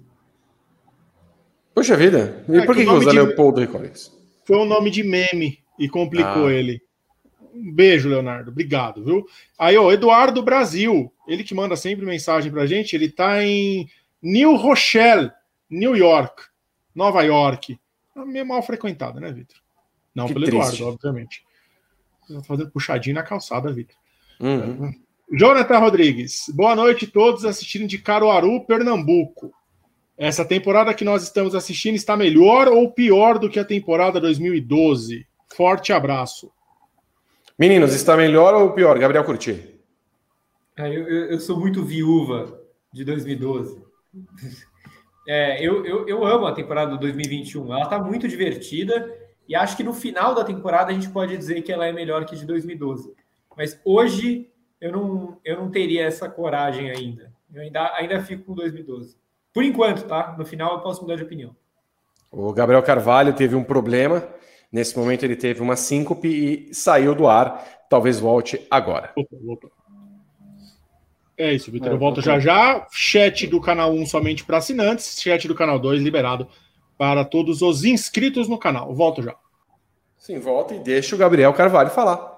Poxa vida, e É, por que, que que usa de... Leopoldo Rigores? Foi um nome de meme e complicou ah. ele. Um beijo, Leonardo. Obrigado, viu? Aí, ó, Eduardo Brasil, ele que manda sempre mensagem pra gente, ele tá em New Rochelle, New York, Nova York. É meio mal frequentada, né, Vitor? Não Que pelo triste. Eduardo, obviamente. Tá fazendo puxadinho na calçada, Vitor. Uhum. É. Jonathan Rodrigues. Boa noite a todos assistindo de Caruaru, Pernambuco. Essa temporada que nós estamos assistindo está melhor ou pior do que a temporada dois mil e doze? Forte abraço. Meninos, está melhor ou pior? Gabriel Curti. É, eu, eu, eu sou muito viúva de dois mil e doze. É, eu, eu, eu amo a temporada do dois mil e vinte e um. Ela está muito divertida e acho que no final da temporada a gente pode dizer que ela é melhor que de dois mil e doze. Mas hoje eu não, eu não teria essa coragem ainda. Eu ainda, ainda fico com dois mil e doze. Por enquanto, tá? No final eu posso mudar de opinião. O Gabriel Carvalho teve um problema. Nesse momento ele teve uma síncope e saiu do ar. Talvez volte agora. Opa, opa. É isso, Vitor. É, eu volto já já. Chat do canal um somente para assinantes. Chat do canal dois liberado para todos os inscritos no canal. Volto já. Sim, volta e deixa o Gabriel Carvalho falar.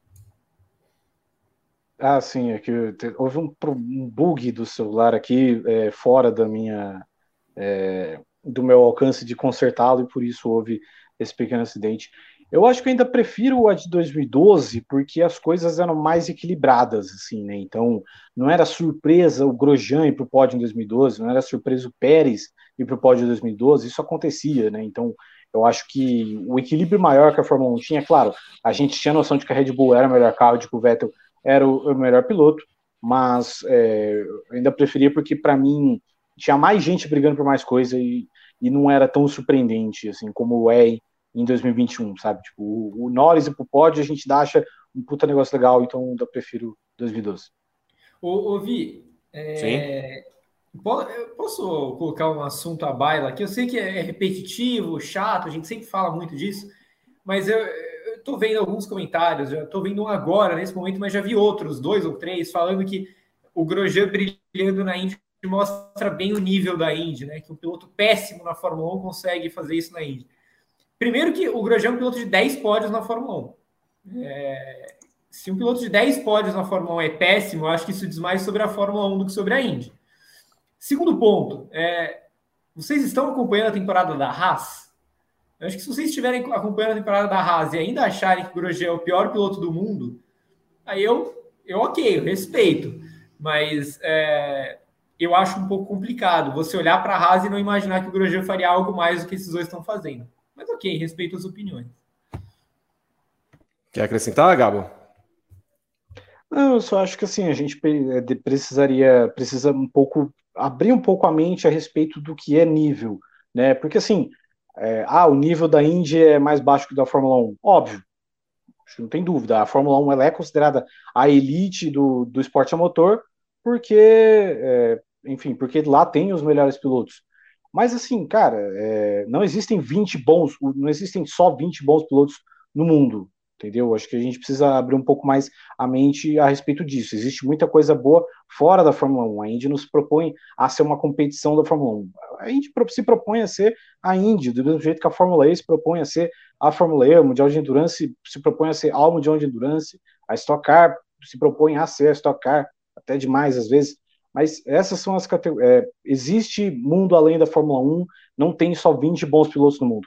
Ah, sim, é que houve um, um bug do celular aqui é, fora da minha é, do meu alcance de consertá-lo e por isso houve esse pequeno acidente. Eu acho que eu ainda prefiro a de dois mil e doze porque as coisas eram mais equilibradas, assim, né? Então não era surpresa o Grosjean ir para o pódio em dois mil e doze, não era surpresa o Pérez ir para o pódio em dois mil e doze, isso acontecia, né? Então eu acho que o equilíbrio maior que a Fórmula um tinha, claro, a gente tinha noção de que a Red Bull era o melhor carro, de que o Vettel era o, o melhor piloto, mas é, eu ainda preferia porque, para mim, tinha mais gente brigando por mais coisa e, e não era tão surpreendente, assim, como é em dois mil e vinte e um, sabe? Tipo, o, o Norris ir pro pódio, a gente acha um puta negócio legal, então eu prefiro dois mil e doze. Ô, ô Vi, é... eu posso colocar um assunto à baila aqui? Eu sei que é repetitivo, chato, a gente sempre fala muito disso, mas eu, eu tô vendo alguns comentários, já tô vendo um agora, nesse momento, mas já vi outros, dois ou três, falando que o Grosjean brilhando na Indy mostra bem o nível da Indy, né? Que um piloto péssimo na Fórmula um consegue fazer isso na Indy. Primeiro que o Grosjean é um piloto de dez pódios na Fórmula um. É... Se um piloto de dez pódios na Fórmula um é péssimo, eu acho que isso diz mais sobre a Fórmula um do que sobre a Indy. Segundo ponto, é... vocês estão acompanhando a temporada da Haas? Eu acho que se vocês estiverem acompanhando a temporada da Haas e ainda acharem que o Grosjean é o pior piloto do mundo, aí eu, eu ok, eu respeito. Mas é... eu acho um pouco complicado você olhar para a Haas e não imaginar que o Grosjean faria algo mais do que esses dois estão fazendo. Mas ok, respeito as opiniões. Quer acrescentar, Gabo? Não, eu só acho que assim, a gente precisaria, precisa um pouco, abrir um pouco a mente a respeito do que é nível, né? Porque assim, é, ah, o nível da Indy é mais baixo que o da Fórmula um. Óbvio, acho que não tem dúvida. A Fórmula um ela é considerada a elite do, do esporte a motor, porque, é, enfim, porque lá tem os melhores pilotos. Mas assim, cara, é, não existem vinte bons, não existem só vinte bons pilotos no mundo, entendeu? Acho que a gente precisa abrir um pouco mais a mente a respeito disso. Existe muita coisa boa fora da Fórmula um. A Indy nos propõe a ser uma competição da Fórmula um. A Indy se propõe a ser a Indy, do mesmo jeito que a Fórmula E se propõe a ser a Fórmula E, o Mundial de Endurance se propõe a ser ao Mundial de Endurance, a Stock Car se propõe a ser a Stock Car, até demais às vezes. Mas essas são as categorias. É, existe mundo além da Fórmula um, não tem só vinte bons pilotos no mundo.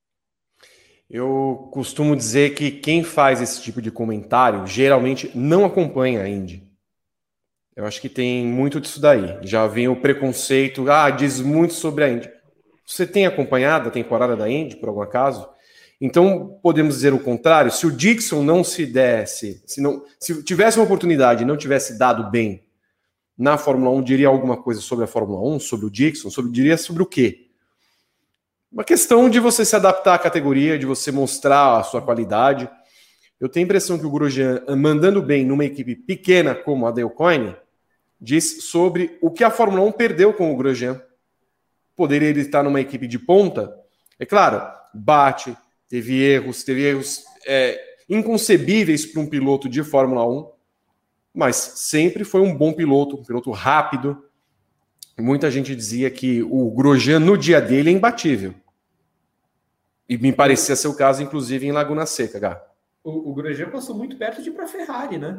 Eu costumo dizer que quem faz esse tipo de comentário geralmente não acompanha a Indy. Eu acho que tem muito disso daí. Já vem o preconceito, ah, diz muito sobre a Indy. Você tem acompanhado a temporada da Indy, por algum acaso? Então, podemos dizer o contrário, se o Dixon não se desse, se, não, se tivesse uma oportunidade e não tivesse dado bem na Fórmula um, diria alguma coisa sobre a Fórmula um, sobre o Dixon, sobre, diria sobre o quê? Uma questão de você se adaptar à categoria, de você mostrar a sua qualidade. Eu tenho a impressão que o Grosjean, mandando bem numa equipe pequena como a Dale Coyne, diz sobre o que a Fórmula um perdeu com o Grosjean. Poderia ele estar numa equipe de ponta? É claro, bate, teve erros, teve erros é, inconcebíveis para um piloto de Fórmula um, mas sempre foi um bom piloto, um piloto rápido. Muita gente dizia que o Grosjean, no dia dele, é imbatível. E me parecia ser o caso, inclusive, em Laguna Seca, Gá. O, o Grosjean passou muito perto de ir para a Ferrari, né?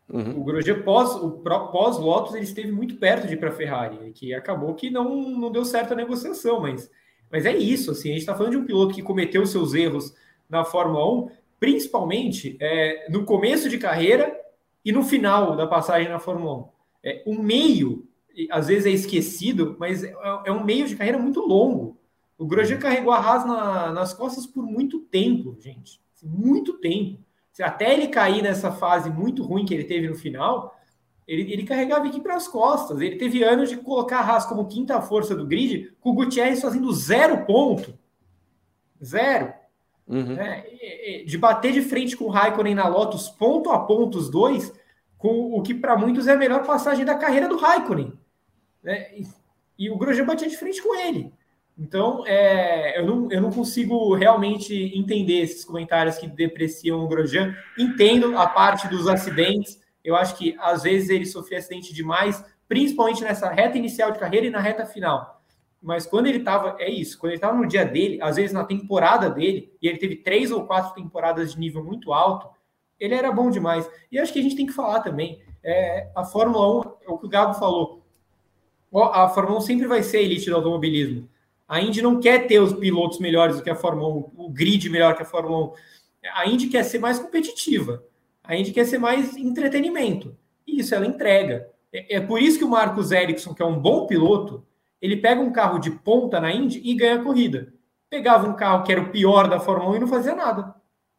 Uhum. O Grosjean, pós, o pós-Lotus, ele esteve muito perto de ir para a Ferrari, que acabou que não, não deu certo a negociação, mas, mas é isso, assim, a gente está falando de um piloto que cometeu seus erros na Fórmula um, principalmente é, no começo de carreira e no final da passagem na Fórmula um. É, o meio, às vezes é esquecido, mas é, é um meio de carreira muito longo. O Grosjean carregou a Haas na, nas costas por muito tempo, gente. Muito tempo. Até ele cair nessa fase muito ruim que ele teve no final, ele, ele carregava a equipe para as costas. Ele teve anos de colocar a Haas como quinta força do grid, com o Gutierrez fazendo zero ponto. Zero. Uhum. É, de bater de frente com o Raikkonen na Lotus, ponto a ponto os dois, com o que para muitos é a melhor passagem da carreira do Raikkonen. É, e, e o Grosjean batia de frente com ele. Então, é, eu, não, eu não consigo realmente entender esses comentários que depreciam o Grosjean. Entendo a parte dos acidentes. Eu acho que, às vezes, ele sofreu acidente demais, principalmente nessa reta inicial de carreira e na reta final. Mas quando ele estava, é isso, quando ele estava no dia dele, às vezes na temporada dele, e ele teve três ou quatro temporadas de nível muito alto, ele era bom demais. E acho que a gente tem que falar também, é, a Fórmula um, é o que o Gabo falou, a Fórmula um sempre vai ser a elite do automobilismo. A Indy não quer ter os pilotos melhores do que a Fórmula um, o grid melhor que a Fórmula um. A Indy quer ser mais competitiva. A Indy quer ser mais entretenimento. E isso ela entrega. É, é por isso que o Marcus Ericsson, que é um bom piloto, ele pega um carro de ponta na Indy e ganha a corrida. Pegava um carro que era o pior da Fórmula um e não fazia nada.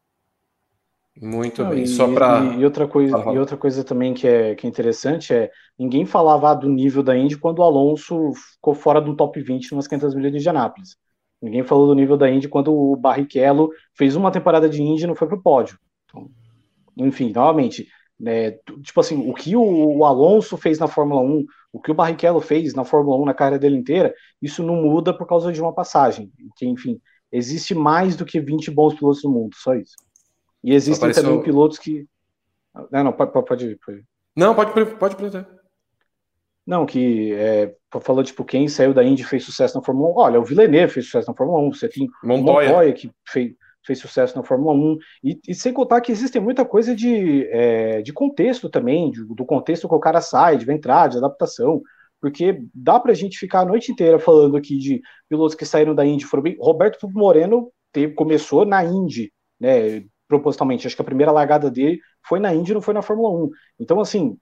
Muito não, bem. E, Só para e, e outra coisa, e outra coisa também que é, que é interessante é ninguém falava do nível da Indy quando o Alonso ficou fora do top vinte nas quinhentas milhas de Indianápolis. Ninguém falou do nível da Indy quando o Barrichello fez uma temporada de Indy e não foi pro pódio. Então, enfim, novamente, né, tipo assim, o que o, o Alonso fez na Fórmula um, o que o Barrichello fez na Fórmula um na carreira dele inteira, isso não muda por causa de uma passagem. Que, enfim, existe mais do que vinte bons pilotos no mundo, só isso. E existem apareceu... também pilotos que... Não, não, pode, pode ir. Pode. Não, pode, pode perguntar. Não, que é, falou, tipo, quem saiu da Indy fez sucesso na Fórmula um. Olha, o Villeneuve fez sucesso na Fórmula um, você tem Montoya, Montoya que fez, fez sucesso na Fórmula um, e, e sem contar que existe muita coisa de, é, de contexto também, de, do contexto que o cara sai, de entrar, de adaptação, porque dá pra gente ficar a noite inteira falando aqui de pilotos que saíram da Indy, foram bem... Roberto Moreno teve, começou na Indy, né, propositalmente, acho que a primeira largada dele foi na Indy, não foi na Fórmula um. Então, assim,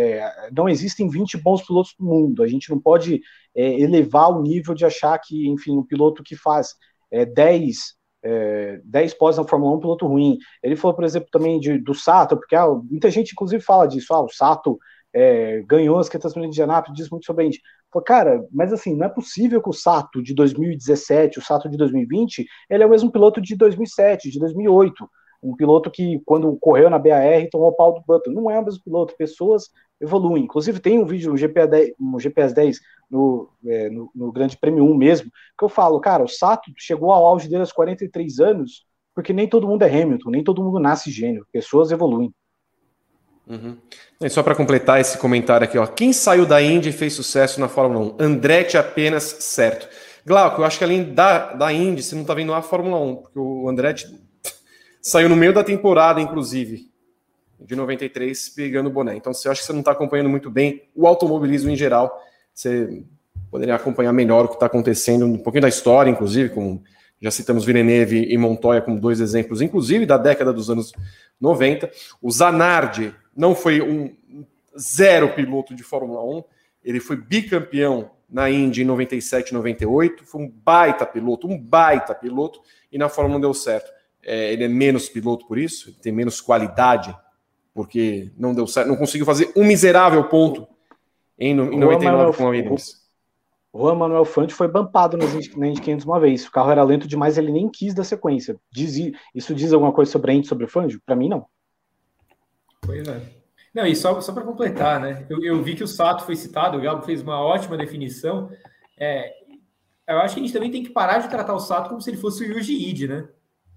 é, não existem vinte bons pilotos no mundo, a gente não pode é, elevar o nível de achar que, enfim, um piloto que faz é, dez, é, dez pós na Fórmula um é um piloto ruim. Ele falou, por exemplo, também de, do Sato, porque ah, muita gente, inclusive, fala disso, ah, o Sato é, ganhou as quinhentas milhas de Indianápolis, diz muito sobre a Indy. Falei, cara, mas assim, não é possível que o Sato de dois mil e dezessete, o Sato de dois mil e vinte, ele é o mesmo piloto de dois mil e sete, de dois mil e oito, um piloto que, quando correu na B A R, tomou o pau do Button. Não é o mesmo piloto, pessoas evoluem. Inclusive, tem um vídeo no G P dez, no G P S dez, no, é, no, no Grande Prêmio um mesmo, que eu falo, cara, o Sato chegou ao auge dele aos quarenta e três anos, porque nem todo mundo é Hamilton, nem todo mundo nasce gênio, pessoas evoluem. Uhum. E só para completar esse comentário aqui, ó, quem saiu da Indy e fez sucesso na Fórmula um? Andretti apenas, certo. Glauco, eu acho que além da, da Indy, você não está vendo a Fórmula um, porque o Andretti saiu no meio da temporada, inclusive, de noventa e três, pegando o boné. Então, eu acho que você não está acompanhando muito bem o automobilismo em geral. Você poderia acompanhar melhor o que está acontecendo, um pouquinho da história, inclusive, como já citamos Villeneuve e Montoya como dois exemplos, inclusive da década dos anos noventa. O Zanardi não foi um zero piloto de Fórmula um, ele foi bicampeão na Indy em noventa e sete, noventa e oito, foi um baita piloto, um baita piloto, e na Fórmula um deu certo. É, ele é menos piloto por isso, ele tem menos qualidade, porque não deu certo, não conseguiu fazer um miserável ponto em, em noventa e nove com a Williams. O Juan Manuel Fangio foi bumpado na Indy quinhentos uma vez, o carro era lento demais, ele nem quis da sequência. Diz, isso diz alguma coisa sobre a Indy, sobre o Fangio? Para mim, não. Pois é. Não, e só, só para completar, né? Eu, eu vi que o Sato foi citado, o Gabo fez uma ótima definição. É, eu acho que a gente também tem que parar de tratar o Sato como se ele fosse o Yuji Ide, né?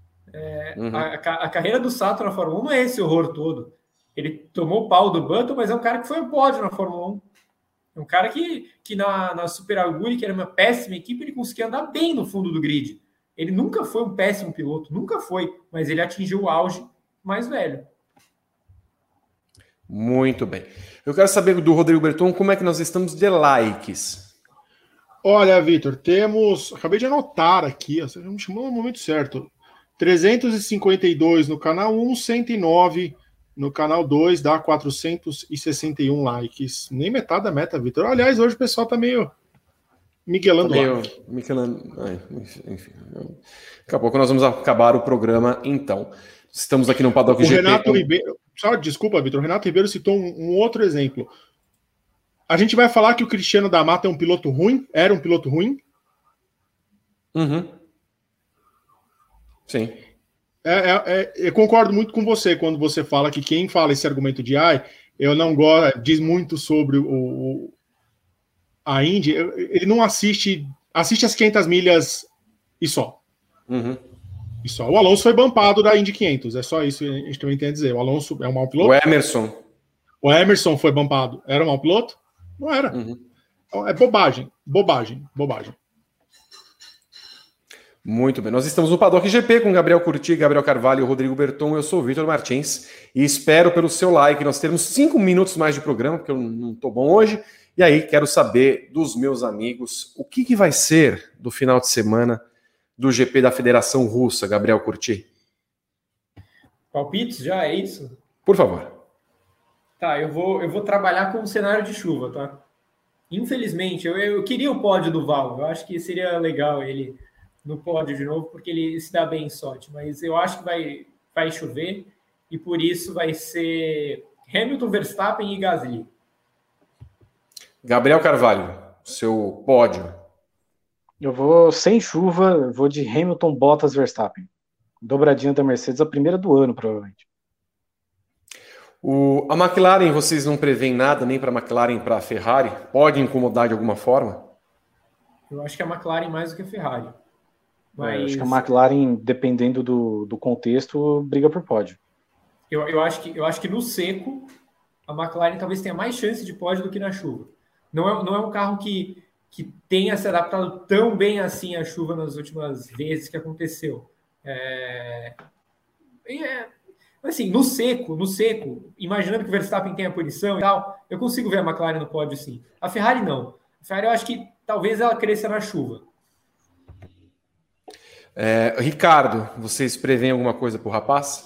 É, uhum. a, a carreira do Sato na Fórmula um não é esse horror todo. Ele tomou o pau do Button, mas é um cara que foi ao pódio na Fórmula um. É um cara que, que na, na Super Aguri, que era uma péssima equipe, ele conseguia andar bem no fundo do grid. Ele nunca foi um péssimo piloto, nunca foi, mas ele atingiu o auge mais velho. Muito bem. Eu quero saber do Rodrigo Berton como é que nós estamos de likes. Olha, Vitor, temos... Acabei de anotar aqui, você me chamou no momento certo. trezentos e cinquenta e dois no canal um, cento e nove no canal dois, dá quatrocentos e sessenta e um likes. Nem metade da meta, Vitor. Aliás, hoje o pessoal tá meio miguelando tá meio like. Miguelando... Ai, enfim. Daqui a pouco nós vamos acabar o programa, então. Estamos aqui no Paddock o G P. Renato Ribeiro... Só, desculpa, Vitor. O Renato Ribeiro citou um, um outro exemplo. A gente vai falar que o Cristiano da Mata é um piloto ruim? Era um piloto ruim? Uhum. Sim. É, é, é, eu concordo muito com você quando você fala que quem fala esse argumento de ai, eu não gosto, diz muito sobre o, o a Indy, ele não assiste, assiste as quinhentas milhas e só. Uhum. E só. O Alonso foi bumpado da Indy quinhentos, é só isso que a gente também tem a dizer. O Alonso é um mau piloto. O Emerson. O Emerson foi bumpado. Era um mau piloto? Não era. Uhum. Então, é bobagem, bobagem, bobagem. Muito bem, nós estamos no Paddock G P com Gabriel Curti, Gabriel Carvalho e Rodrigo Berton. Eu sou o Vitor Martins e espero pelo seu like. Nós temos cinco minutos mais de programa, porque eu não estou bom hoje. E aí, quero saber dos meus amigos o que, que vai ser do final de semana do G P da Federação Russa, Gabriel Curti. Palpites já, é isso? Por favor. Tá, eu vou, eu vou trabalhar com um cenário de chuva, tá? Infelizmente, eu, eu queria o pódio do Val. Eu acho que seria legal ele no pódio de novo, porque ele se dá bem em sorte. Mas eu acho que vai, vai chover e por isso vai ser Hamilton, Verstappen e Gasly. Gabriel Carvalho, seu pódio. Eu vou sem chuva, eu vou de Hamilton, Bottas, Verstappen. Dobradinha da Mercedes, a primeira do ano, provavelmente. O, a McLaren, vocês não prevêem nada, nem para a McLaren, para a Ferrari? Pode incomodar de alguma forma? Eu acho que a McLaren mais do que a Ferrari. Mas... É, acho que a McLaren, dependendo do, do contexto, briga por pódio. Eu, eu, acho que, eu acho que no seco, a McLaren talvez tenha mais chance de pódio do que na chuva. Não é, não é um carro que, que tenha se adaptado tão bem assim à chuva nas últimas vezes que aconteceu. É, é, assim, no seco, no seco, imaginando que o Verstappen tenha punição e tal, eu consigo ver a McLaren no pódio sim. A Ferrari não. A Ferrari eu acho que talvez ela cresça na chuva. É, Ricardo, vocês preveem alguma coisa para o rapaz?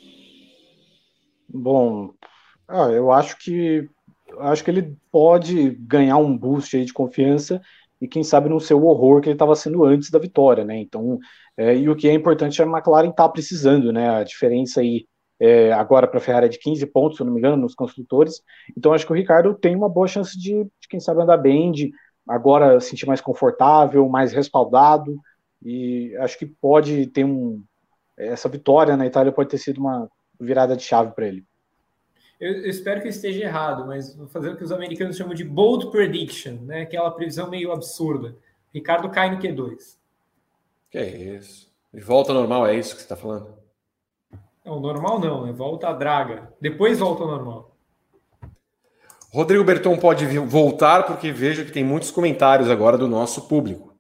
Bom, ah, eu acho que acho que ele pode ganhar um boost aí de confiança e quem sabe não ser o horror que ele estava sendo antes da vitória, né? Então, é, e o que é importante é a McLaren tá precisando, né? A diferença aí é, agora para a Ferrari é de quinze pontos, se eu não me engano, nos construtores. Então, acho que o Ricardo tem uma boa chance de, de quem sabe, andar bem, de agora se sentir mais confortável, mais respaldado. E acho que pode ter um. Essa vitória na Itália pode ter sido uma virada de chave para ele. Eu, eu espero que eu esteja errado, mas vou fazer o que os americanos chamam de bold prediction, né? Aquela previsão meio absurda. Ricardo cai no Q dois. Que é isso? De volta ao normal, é isso que você está falando? Não, normal não, né? Volta a draga. Depois volta ao normal. Rodrigo Berton pode voltar, porque vejo que tem muitos comentários agora do nosso público.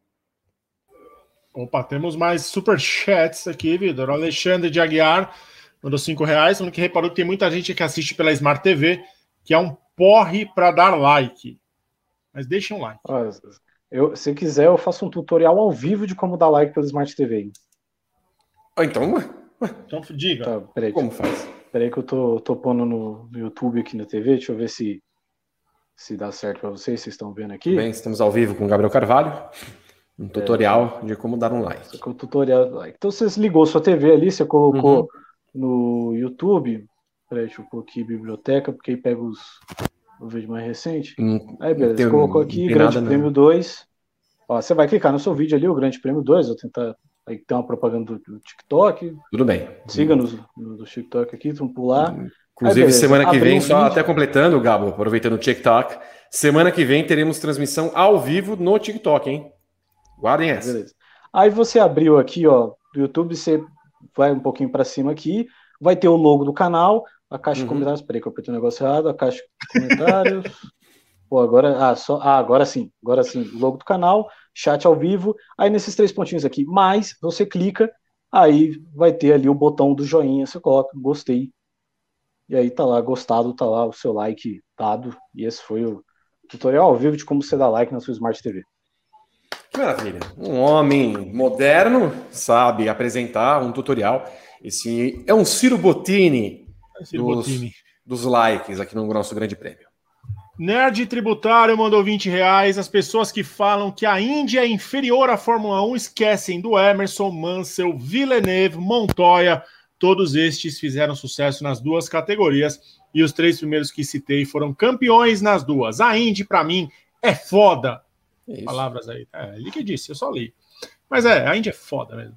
Opa, temos mais superchats aqui, Vitor. O Alexandre de Aguiar mandou cinco reais, falando que reparou que tem muita gente que assiste pela Smart T V, que é um porre para dar like. Mas deixa um like. Eu, se quiser, eu faço um tutorial ao vivo de como dar like pela Smart T V. Ah, então, ué. Então, diga. Tá, peraí, como faz? Peraí que eu tô, tô pondo no, no YouTube aqui na T V, deixa eu ver se, se dá certo para vocês, vocês estão vendo aqui. Bem, estamos ao vivo com o Gabriel Carvalho. Um tutorial é, de como dar um like. Isso aqui é o tutorial do like. Então você ligou sua T V ali, você colocou uhum. no YouTube. Peraí, deixa eu pôr aqui biblioteca, porque aí pega os, o vídeo mais recente. Hum, aí beleza, você colocou aqui Grande nada, Prêmio não. dois. Ó, você vai clicar no seu vídeo ali, o Grande Prêmio dois. Vou tentar. Aí tem uma propaganda do, do TikTok. Tudo bem. Siga nos no, do TikTok aqui, vamos pular. Inclusive, aí, semana que vem, um só vídeo. Até completando, Gabo, aproveitando o TikTok. Semana que vem teremos transmissão ao vivo no TikTok, hein? Guardem essa. Beleza. Aí você abriu aqui, ó, do YouTube, você vai um pouquinho para cima aqui, vai ter o logo do canal, a caixa uhum. de comentários. Peraí que eu apertei um negócio errado, a caixa de comentários. Pô, agora, ah, só, ah, agora sim, agora sim, o logo do canal, chat ao vivo. Aí nesses três pontinhos aqui, mais, você clica, aí vai ter ali o botão do joinha, você coloca, gostei. E aí tá lá, gostado, tá lá o seu like dado. E esse foi o tutorial ao vivo de como você dá like na sua Smart T V. Que maravilha. Um homem moderno sabe apresentar um tutorial. Esse é um Ciro Bottini, Ciro dos, Bottini. dos likes aqui no nosso grande prêmio. Nerd Tributário mandou vinte reais. As pessoas que falam que a Indy é inferior à Fórmula um esquecem do Emerson, Mansell, Villeneuve, Montoya. Todos estes fizeram sucesso nas duas categorias e os três primeiros que citei foram campeões nas duas. A Indy, pra mim, é foda. Isso. Palavras aí. É, ele que disse, eu só li. Mas é, a Indy é foda mesmo.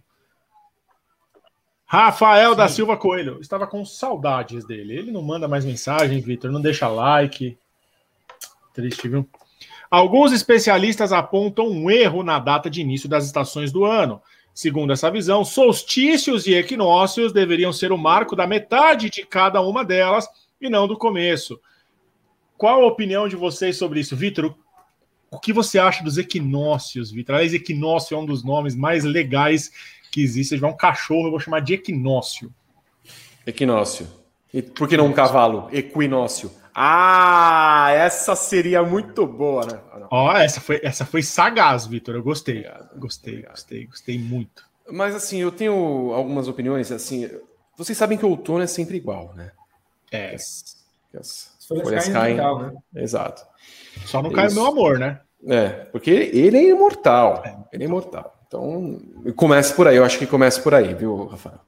Rafael Sim. da Silva Coelho. Estava com saudades dele. Ele não manda mais mensagem, Vitor. Não deixa like. Triste, viu? Alguns especialistas apontam um erro na data de início das estações do ano. Segundo essa visão, solstícios e equinócios deveriam ser o marco da metade de cada uma delas e não do começo. Qual a opinião de vocês sobre isso? Vitor, o que você acha dos equinócios, Vitor? Aliás, equinócio é um dos nomes mais legais que existe. Se tiver um cachorro, eu vou chamar de equinócio. Equinócio. E por que não um cavalo? Equinócio. Ah, essa seria muito boa, né? Ó, oh, essa foi, essa foi sagaz, Vitor. Eu gostei. Obrigado, gostei, obrigado. gostei, gostei muito. Mas assim, eu tenho algumas opiniões, assim, vocês sabem que o outono é sempre igual, né? É. As, as folhas, folhas caem. caem né? Exato. Só não cai o meu amor, né? É, porque ele é imortal. É. Ele é imortal. Então, comece por aí. Eu acho que comece por aí, viu, Rafael?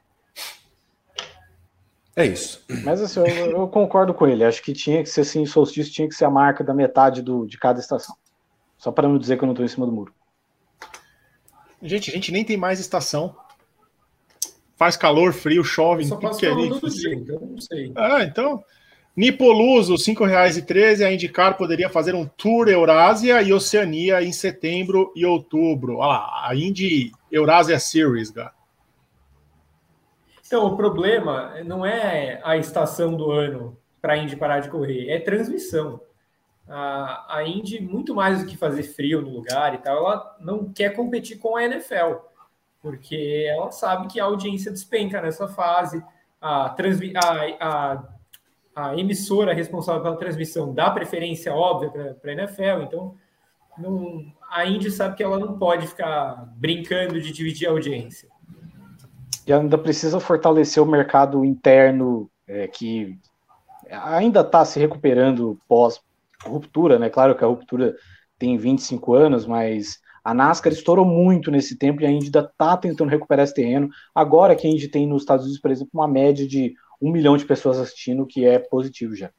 É isso. Mas assim, eu, eu concordo com ele. Acho que tinha que ser assim, solstício tinha que ser a marca da metade do, de cada estação. Só para não dizer que eu não estou em cima do muro. Gente, a gente nem tem mais estação. Faz calor, frio, chove. Eu só passo calor todo dia, então não sei. Ah, então... Nipoluso, cinco reais e treze. A IndyCar poderia fazer um tour Eurásia e Oceania em setembro e outubro. Olha lá, a Indy Eurásia Series, cara. Então, o problema não é a estação do ano para a Indy parar de correr, é transmissão. A, a Indy, muito mais do que fazer frio no lugar e tal, ela não quer competir com a N F L, porque ela sabe que a audiência despenca nessa fase, a, transmi, a, a, a emissora responsável pela transmissão dá preferência óbvia para a N F L, então não, a Indy sabe que ela não pode ficar brincando de dividir a audiência. E ainda precisa fortalecer o mercado interno, é, que ainda está se recuperando pós-ruptura, né? Claro que a ruptura tem vinte e cinco anos, mas a NASCAR estourou muito nesse tempo e a Indy ainda está tentando recuperar esse terreno. Agora que a Indy tem nos Estados Unidos, por exemplo, uma média de um milhão de pessoas assistindo, que é positivo já.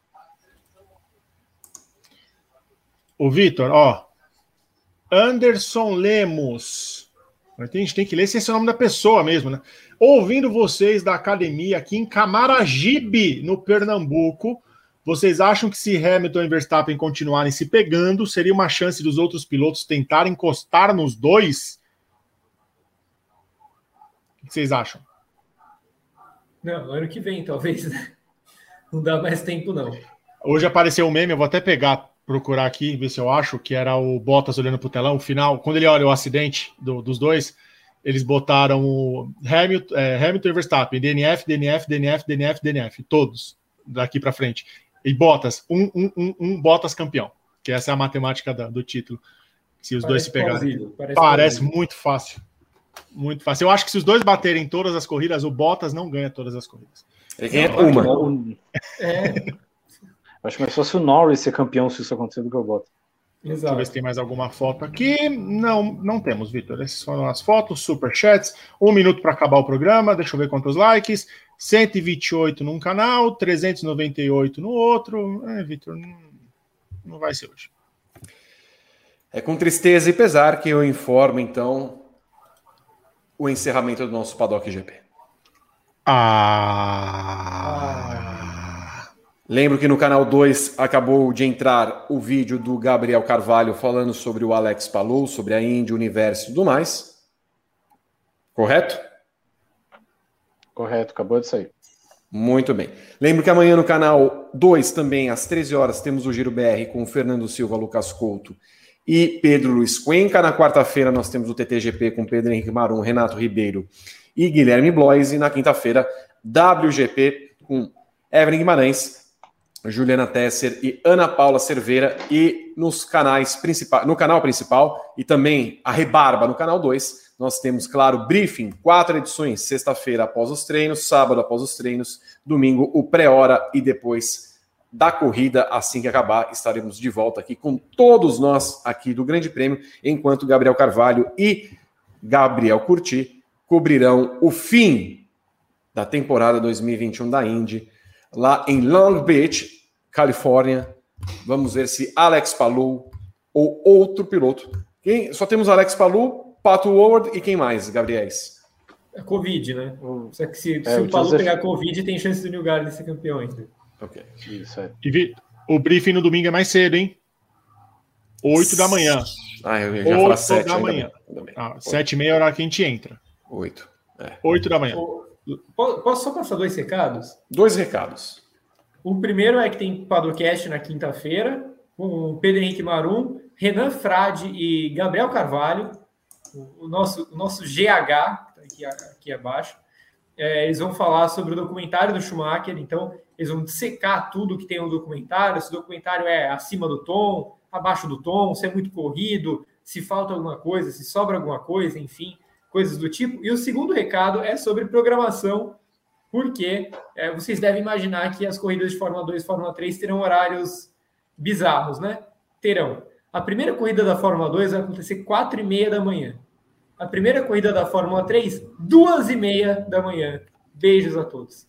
O Vitor, ó, Anderson Lemos... A gente tem que ler se esse é o nome da pessoa mesmo, né? Ouvindo vocês da academia aqui em Camaragibe, no Pernambuco, vocês acham que se Hamilton e Verstappen continuarem se pegando, seria uma chance dos outros pilotos tentarem encostar nos dois? O que vocês acham? Não, ano que vem, talvez. Não dá mais tempo, não. Hoje apareceu um meme, eu vou até pegar, procurar aqui, ver se eu acho, que era o Bottas olhando pro telão, o final, quando ele olha o acidente do, dos dois, eles botaram o Hamilton, é, Hamilton e Verstappen, D N F, D N F, D N F, D N F, D N F, todos, daqui para frente. E Bottas, um, um, um, um Bottas campeão, que essa é a matemática da, do título. Se os parece dois se pegarem. Parece, parece muito fácil. Muito fácil. Eu acho que se os dois baterem todas as corridas, o Bottas não ganha todas as corridas. Ele ganha uma. É... Acho que mais fosse o Norris ser campeão se isso acontecer do que eu boto. Exato. Deixa eu ver se tem mais alguma foto aqui. Não, não temos, Vitor. Essas foram as fotos, superchats. Um minuto para acabar o programa. Deixa eu ver quantos likes. cento e vinte e oito num canal, trezentos e noventa e oito no outro. É, Vitor, não, não vai ser hoje. É com tristeza e pesar que eu informo, então, o encerramento do nosso Paddock G P. Ah... Lembro que no canal dois acabou de entrar o vídeo do Gabriel Carvalho falando sobre o Alex Palou, sobre a Indy, o universo e tudo mais. Correto? Correto, acabou de sair. Muito bem. Lembro que amanhã no canal dois também, às treze horas, temos o Giro B R com o Fernando Silva, Lucas Couto e Pedro Luiz Cuenca. Na quarta-feira nós temos o T T G P com Pedro Henrique Marum, Renato Ribeiro e Guilherme Blois. E na quinta-feira, W G P com Evelyn Guimarães, Juliana Tesser e Ana Paula Cerveira, e nos canais principais, no canal principal e também a Rebarba no canal dois, nós temos, claro, briefing, quatro edições, sexta-feira após os treinos, sábado após os treinos, domingo o pré-hora e depois da corrida, assim que acabar, estaremos de volta aqui com todos nós aqui do Grande Prêmio, enquanto Gabriel Carvalho e Gabriel Curti cobrirão o fim da temporada dois mil e vinte e um da Indy, lá em Long Beach, Califórnia. Vamos ver se Alex Palou ou outro piloto. Quem? Só temos Alex Palou, Pato Howard e quem mais, Gabriéis? É Covid, né? Só que se, é, se o o Palou Joseph... pegar Covid, tem chance do New Garden ser campeão ainda. Ok. Isso, é. E vi, o briefing no domingo é mais cedo, hein? oito da manhã. Ah, eu já ia falar sete da manhã. Ah, sete e meia é a hora que a gente entra. oito. É. oito da manhã. Posso só passar dois recados? Dois recados. O primeiro é que tem Padocast na quinta-feira, com Pedro Henrique Marum, Renan Frade e Gabriel Carvalho, o nosso, o nosso G H, que está aqui, aqui abaixo. É, eles vão falar sobre o documentário do Schumacher, então eles vão dissecar tudo que tem no documentário, se o documentário é acima do tom, abaixo do tom, se é muito corrido, se falta alguma coisa, se sobra alguma coisa, enfim, coisas do tipo. E o segundo recado é sobre programação, porque é, vocês devem imaginar que as corridas de Fórmula dois e Fórmula três terão horários bizarros, né? Terão. A primeira corrida da Fórmula dois vai acontecer quatro e meia da manhã. A primeira corrida da Fórmula três, duas e meia da manhã. Beijos a todos.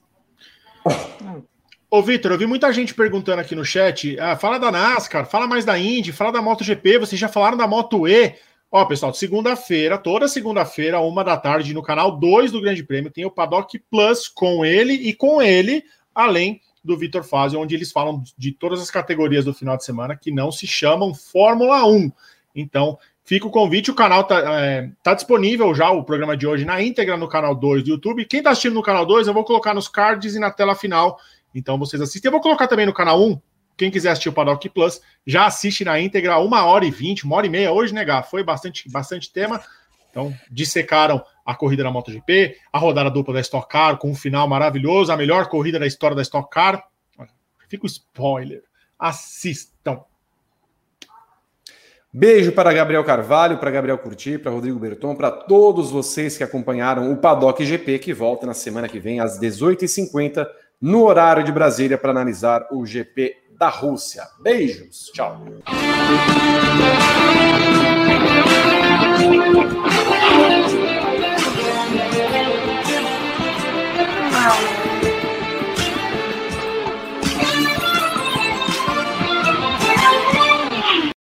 Ô, Vitor, eu vi muita gente perguntando aqui no chat, ah, fala da NASCAR, fala mais da Indy, fala da MotoGP, vocês já falaram da Moto E. Ó, pessoal, segunda-feira, toda segunda-feira, uma da tarde, no canal dois do Grande Prêmio, tem o Paddock Plus com ele e com ele, além do Vitor Fazio, onde eles falam de todas as categorias do final de semana que não se chamam Fórmula um. Então, fica o convite, o canal tá, é, tá disponível já, o programa de hoje, na íntegra no canal dois do YouTube. Quem tá assistindo no canal dois, eu vou colocar nos cards e na tela final, então vocês assistem. Eu vou colocar também no canal um, quem quiser assistir o Paddock Plus, já assiste na íntegra, uma hora e vinte, uma hora e meia hoje, né, Gá? Foi bastante, bastante tema. Então, dissecaram a corrida da MotoGP, a rodada dupla da Stock Car, com um final maravilhoso, a melhor corrida da história da Stock Car. Fica o spoiler. Assistam. Beijo para Gabriel Carvalho, para Gabriel Curti, para Rodrigo Berton, para todos vocês que acompanharam o Paddock G P, que volta na semana que vem, às dezoito e cinquenta, no horário de Brasília, para analisar o G P da Rússia. Beijos, tchau.